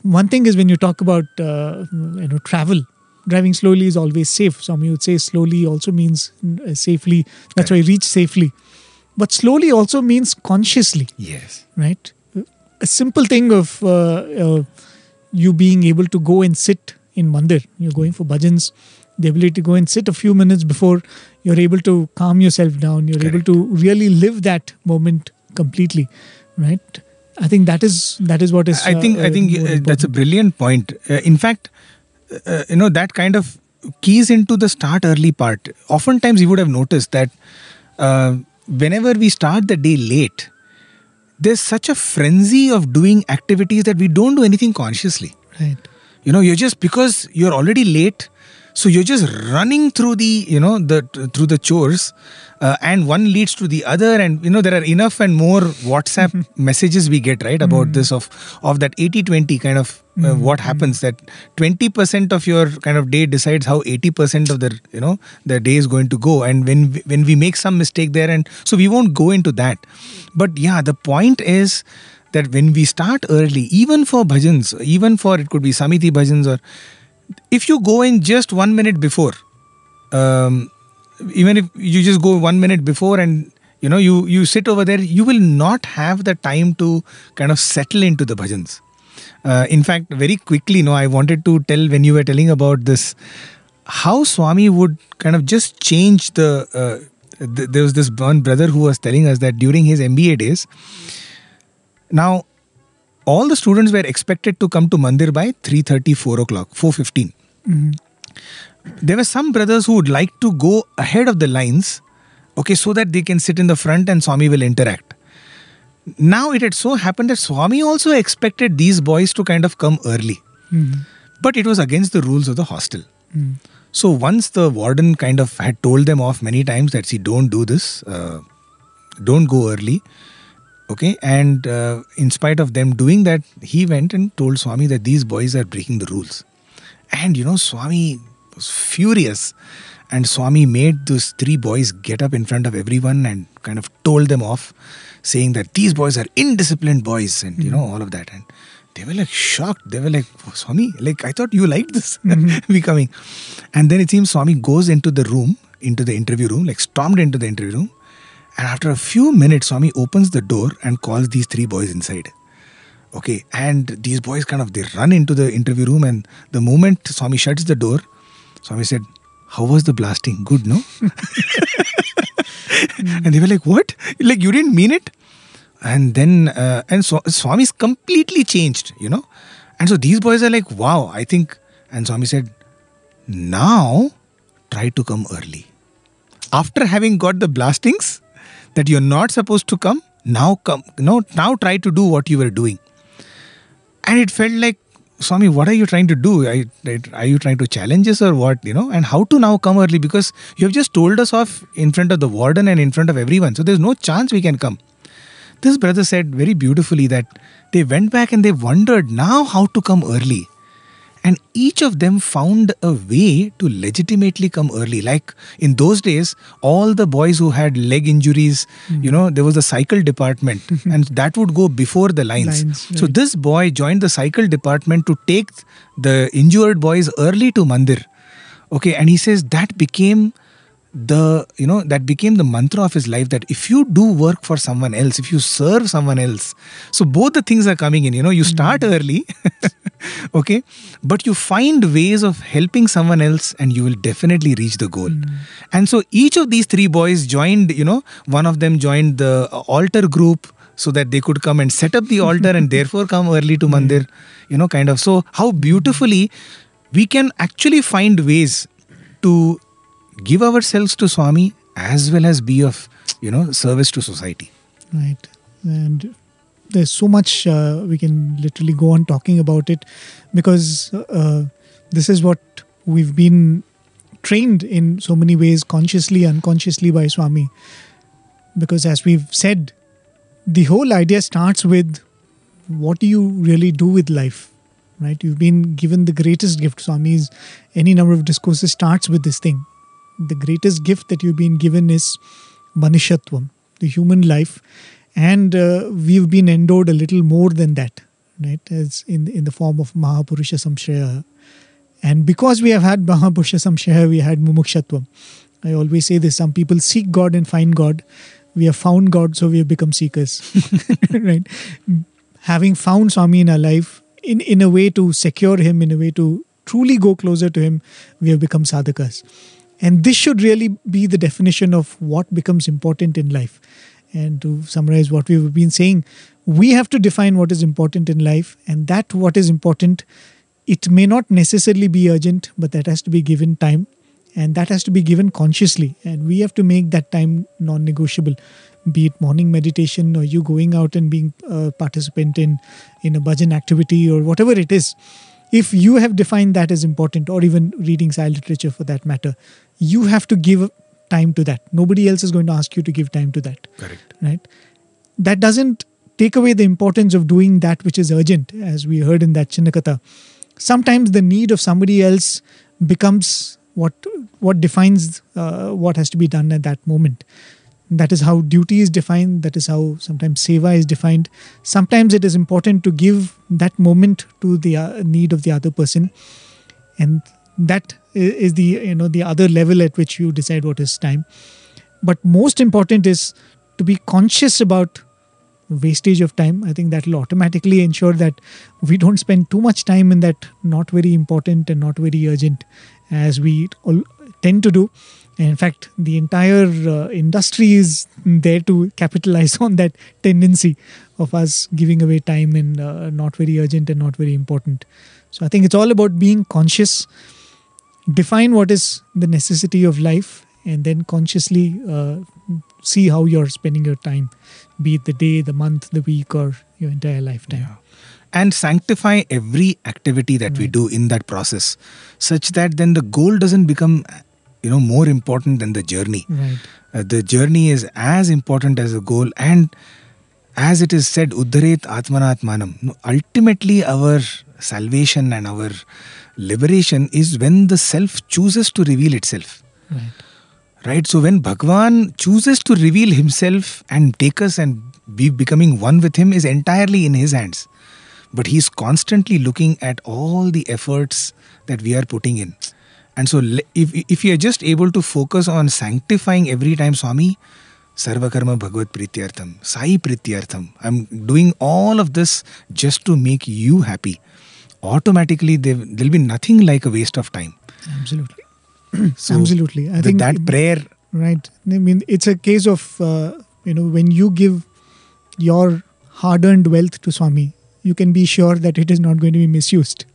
one thing is when you talk about uh, you know travel, driving slowly is always safe. Swami would say slowly also means uh, safely. That's why reach safely. But slowly also means consciously, Yes. right? A simple thing of uh, uh, you being able to go and sit in mandir. You're going for bhajans, the ability to go and sit a few minutes before you're able to calm yourself down. You're Correct. able to really live that moment completely, right? I think that is that is what is. I think uh, I think more uh, that's a important. brilliant point. Uh, in fact, uh, you know that kind of keys into the start early part. Oftentimes, you would have noticed that uh, whenever we start the day late, there's such a frenzy of doing activities that we don't do anything consciously. Right. You know, you're just because you're already late, so you're just running through the you know the through the chores, uh, and one leads to the other, and you know there are enough and more WhatsApp messages we get right about this of of that eighty twenty kind of uh, what happens, that twenty percent of your kind of day decides how eighty percent of the you know the day is going to go, and when we, when we make some mistake there, and so we won't go into that, but yeah, the point is that when we start early, even for bhajans, even for it could be samiti bhajans, or if you go in just one minute before, um, even if you just go one minute before and you know you you sit over there, you will not have the time to kind of settle into the bhajans. Uh, in fact, very quickly, no, I wanted to tell when you were telling about this, how Swami would kind of just change the. Uh, th- there was this one brother who was telling us that during his M B A days, now all the students were expected to come to mandir by three thirty, four o'clock, four fifteen. There were some brothers who would like to go ahead of the lines, okay, so that they can sit in the front and Swami will interact. Now it had so happened that Swami also expected these boys to kind of come early. But it was against the rules of the hostel. So once the warden kind of had told them off many times that, see, don't do this, uh, don't go early. Okay, and uh, in spite of them doing that, he went and told Swami that these boys are breaking the rules. And you know, Swami was furious. And Swami made those three boys get up in front of everyone and kind of told them off, saying that these boys are indisciplined boys and you know, all of that. And they were like shocked. They were like, Swami, like I thought you liked this becoming. And then it seems Swami goes into the room, into the interview room, like stormed into the interview room. And after a few minutes, Swami opens the door and calls these three boys inside. Okay, and these boys kind of, they run into the interview room, and the moment Swami shuts the door, Swami said, how was the blasting? Good, no? And they were like, what? Like, you didn't mean it? And then, uh, and so, Swami's completely changed, you know. And so these boys are like, wow, I think, and Swami said, now try to come early. After having got the blastings, that you're not supposed to come, now come, no, now try to do what you were doing. And it felt like, Swami, what are you trying to do? Are, are you trying to challenge us or what, you know? And how to now come early? Because you have just told us off in front of the warden and in front of everyone. So there's no chance we can come. This brother said very beautifully that they went back and they wondered now how to come early. And each of them found a way to legitimately come early. Like in those days, all the boys who had leg injuries, mm. you know, there was a cycle department and that would go before the lines. lines right. So this boy joined the cycle department to take the injured boys early to mandir. Okay, and he says that became the, you know, that became the mantra of his life, that if you do work for someone else, if you serve someone else, so both the things are coming in, you know, you start mm. early, okay, but you find ways of helping someone else and you will definitely reach the goal. Mm. And so each of these three boys joined, you know, one of them joined the altar group so that they could come and set up the altar and therefore come early to mandir, you know, kind of. So how beautifully we can actually find ways to give ourselves to Swami as well as be of, you know, service to society. Right. And there's so much uh, we can literally go on talking about it, because uh, this is what we've been trained in so many ways, consciously, unconsciously by Swami. Because as we've said, the whole idea starts with what do you really do with life, right? You've been given the greatest gift. Swami's, any number of discourses starts with this thing. The greatest gift that you've been given is Manushatvam, the human life. And uh, we've been endowed a little more than that, right? As in in the form of Mahapurusha Samshraya. And because we have had Mahapurusha Samshraya, we had Mumukshatvam. I always say this, some people seek God and find God. We have found God, so we have become seekers. Right? Having found Swami in our life, in, in a way to secure him, in a way to truly go closer to him, we have become sadhakas. And this should really be the definition of what becomes important in life. And to summarize what we've been saying, we have to define what is important in life, and that what is important, it may not necessarily be urgent, but that has to be given time, and that has to be given consciously. And we have to make that time non-negotiable, be it morning meditation or you going out and being a participant in, in a bhajan activity or whatever it is. If you have defined that as important, or even reading Sai literature for that matter, you have to give time to that. Nobody else is going to ask you to give time to that. Correct. Right? That doesn't take away the importance of doing that which is urgent, as we heard in that Chinnakatha. Sometimes the need of somebody else becomes what what defines uh, what has to be done at that moment. That is how duty is defined. That is how sometimes seva is defined. Sometimes it is important to give that moment to the uh, need of the other person, and that is the you know the other level at which you decide what is time. But most important is to be conscious about wastage of time. I think that will automatically ensure that we don't spend too much time in that not very important and not very urgent as we all tend to do. And in fact, the entire uh, industry is there to capitalize on that tendency of us giving away time in uh, not very urgent and not very important. So I think it's all about being conscious, define what is the necessity of life, and then consciously uh, see how you're spending your time, be it the day, the month, the week, or your entire lifetime. Yeah. And sanctify every activity that right. we do in that process, such that then the goal doesn't become, you know, more important than the journey. Right. Uh, the journey is as important as the goal, and as it is said, Uddharet Atmanatmanam. Ultimately, our salvation and our liberation is when the self chooses to reveal itself. Right. Right. So when Bhagwan chooses to reveal himself and take us and be becoming one with him is entirely in his hands. But he's constantly looking at all the efforts that we are putting in. And so if if you are just able to focus on sanctifying every time, Swami, Sarva Karma Bhagavad Prityartham, Sai Prityartham, I'm doing all of this just to make you happy. Automatically there will be nothing like a waste of time. Absolutely. So Absolutely. I the, think that prayer. Right. I mean, it's a case of, uh, you know, when you give your hard-earned wealth to Swami, you can be sure that it is not going to be misused.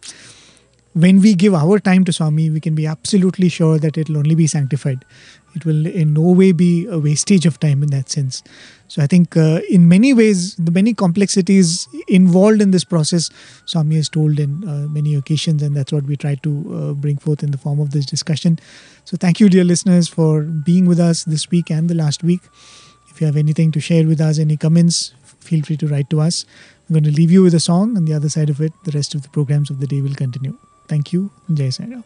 When we give our time to Swami, we can be absolutely sure that it will only be sanctified. It will in no way be a wastage of time in that sense. So I think uh, in many ways, the many complexities involved in this process, Swami has told in uh, many occasions, and that's what we try to uh, bring forth in the form of this discussion. So thank you, dear listeners, for being with us this week and the last week. If you have anything to share with us, any comments, feel free to write to us. I'm going to leave you with a song. On the other side of it, the rest of the programs of the day will continue. Thank you. Jai Sai Ram.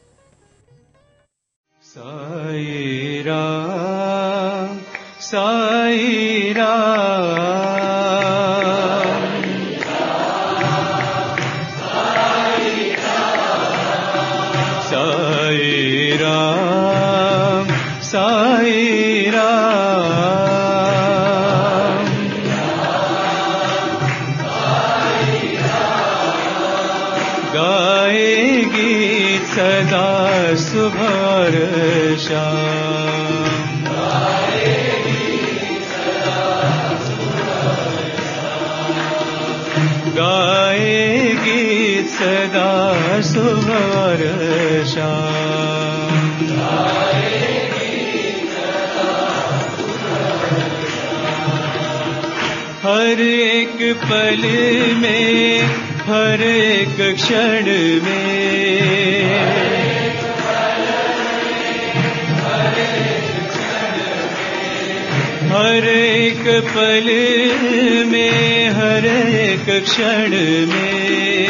Sai Ram, Sai Ram, Sai Ram, Sai Ram, गाएगी सदा सुबह और शाम, गाएगी सदा सुबह और शाम, हर एक पल में, हर एक क्षण में, हर एक पल में, हर एक क्षण में,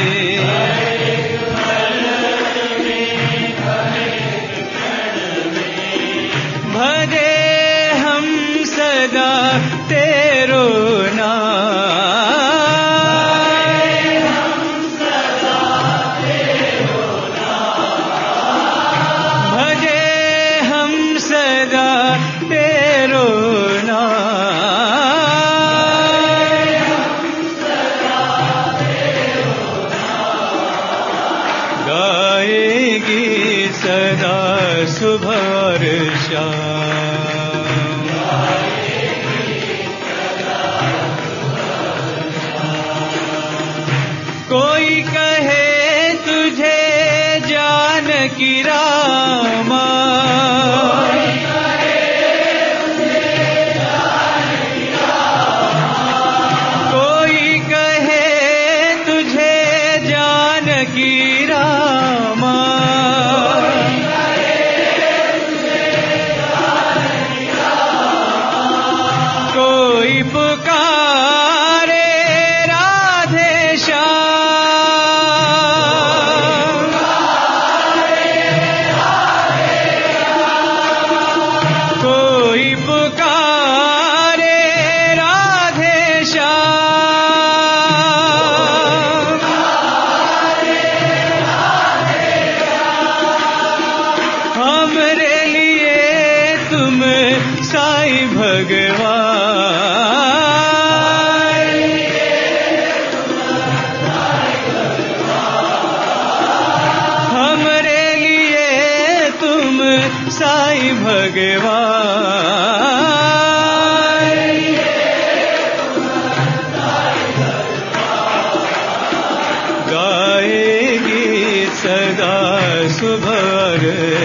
भरे हम सदा तेरो नाम, गाएगी सदा सुबह और शाम। कोई कहे तुझे जानकी रामा, कोई कहे तुझे जानकी रामा, कोई पुकारे राधे श्याम, कोई पुकारे राधे श्याम, हमरे लिए तुम साईं भगवान, हमरे लिए तुम साईं भगवान, गाएगी सदा सुबह और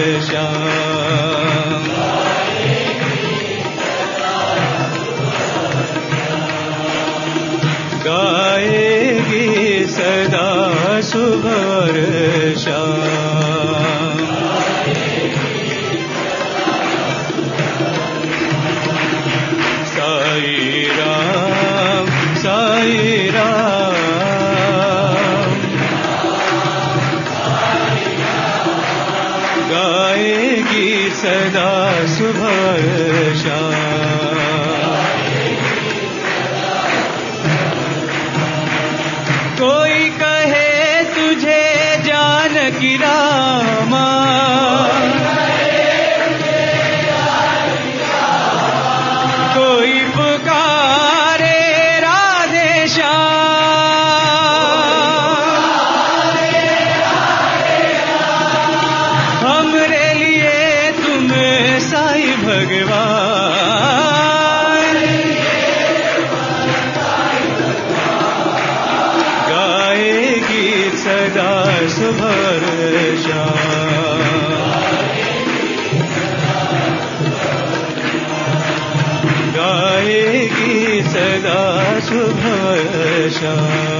शाम। गाएगी सदा सुबह और शाम। साई राम साई राम, गाएगी सदा सुबह और शाम। कोई कहे तुझे जानकी रामा, कोई पुकारे राधे श्याम, हमरे लिए तुम साईं भगवान, गाएगी सदा सुबह और शाम। गाएगी सदा सुबह और शाम।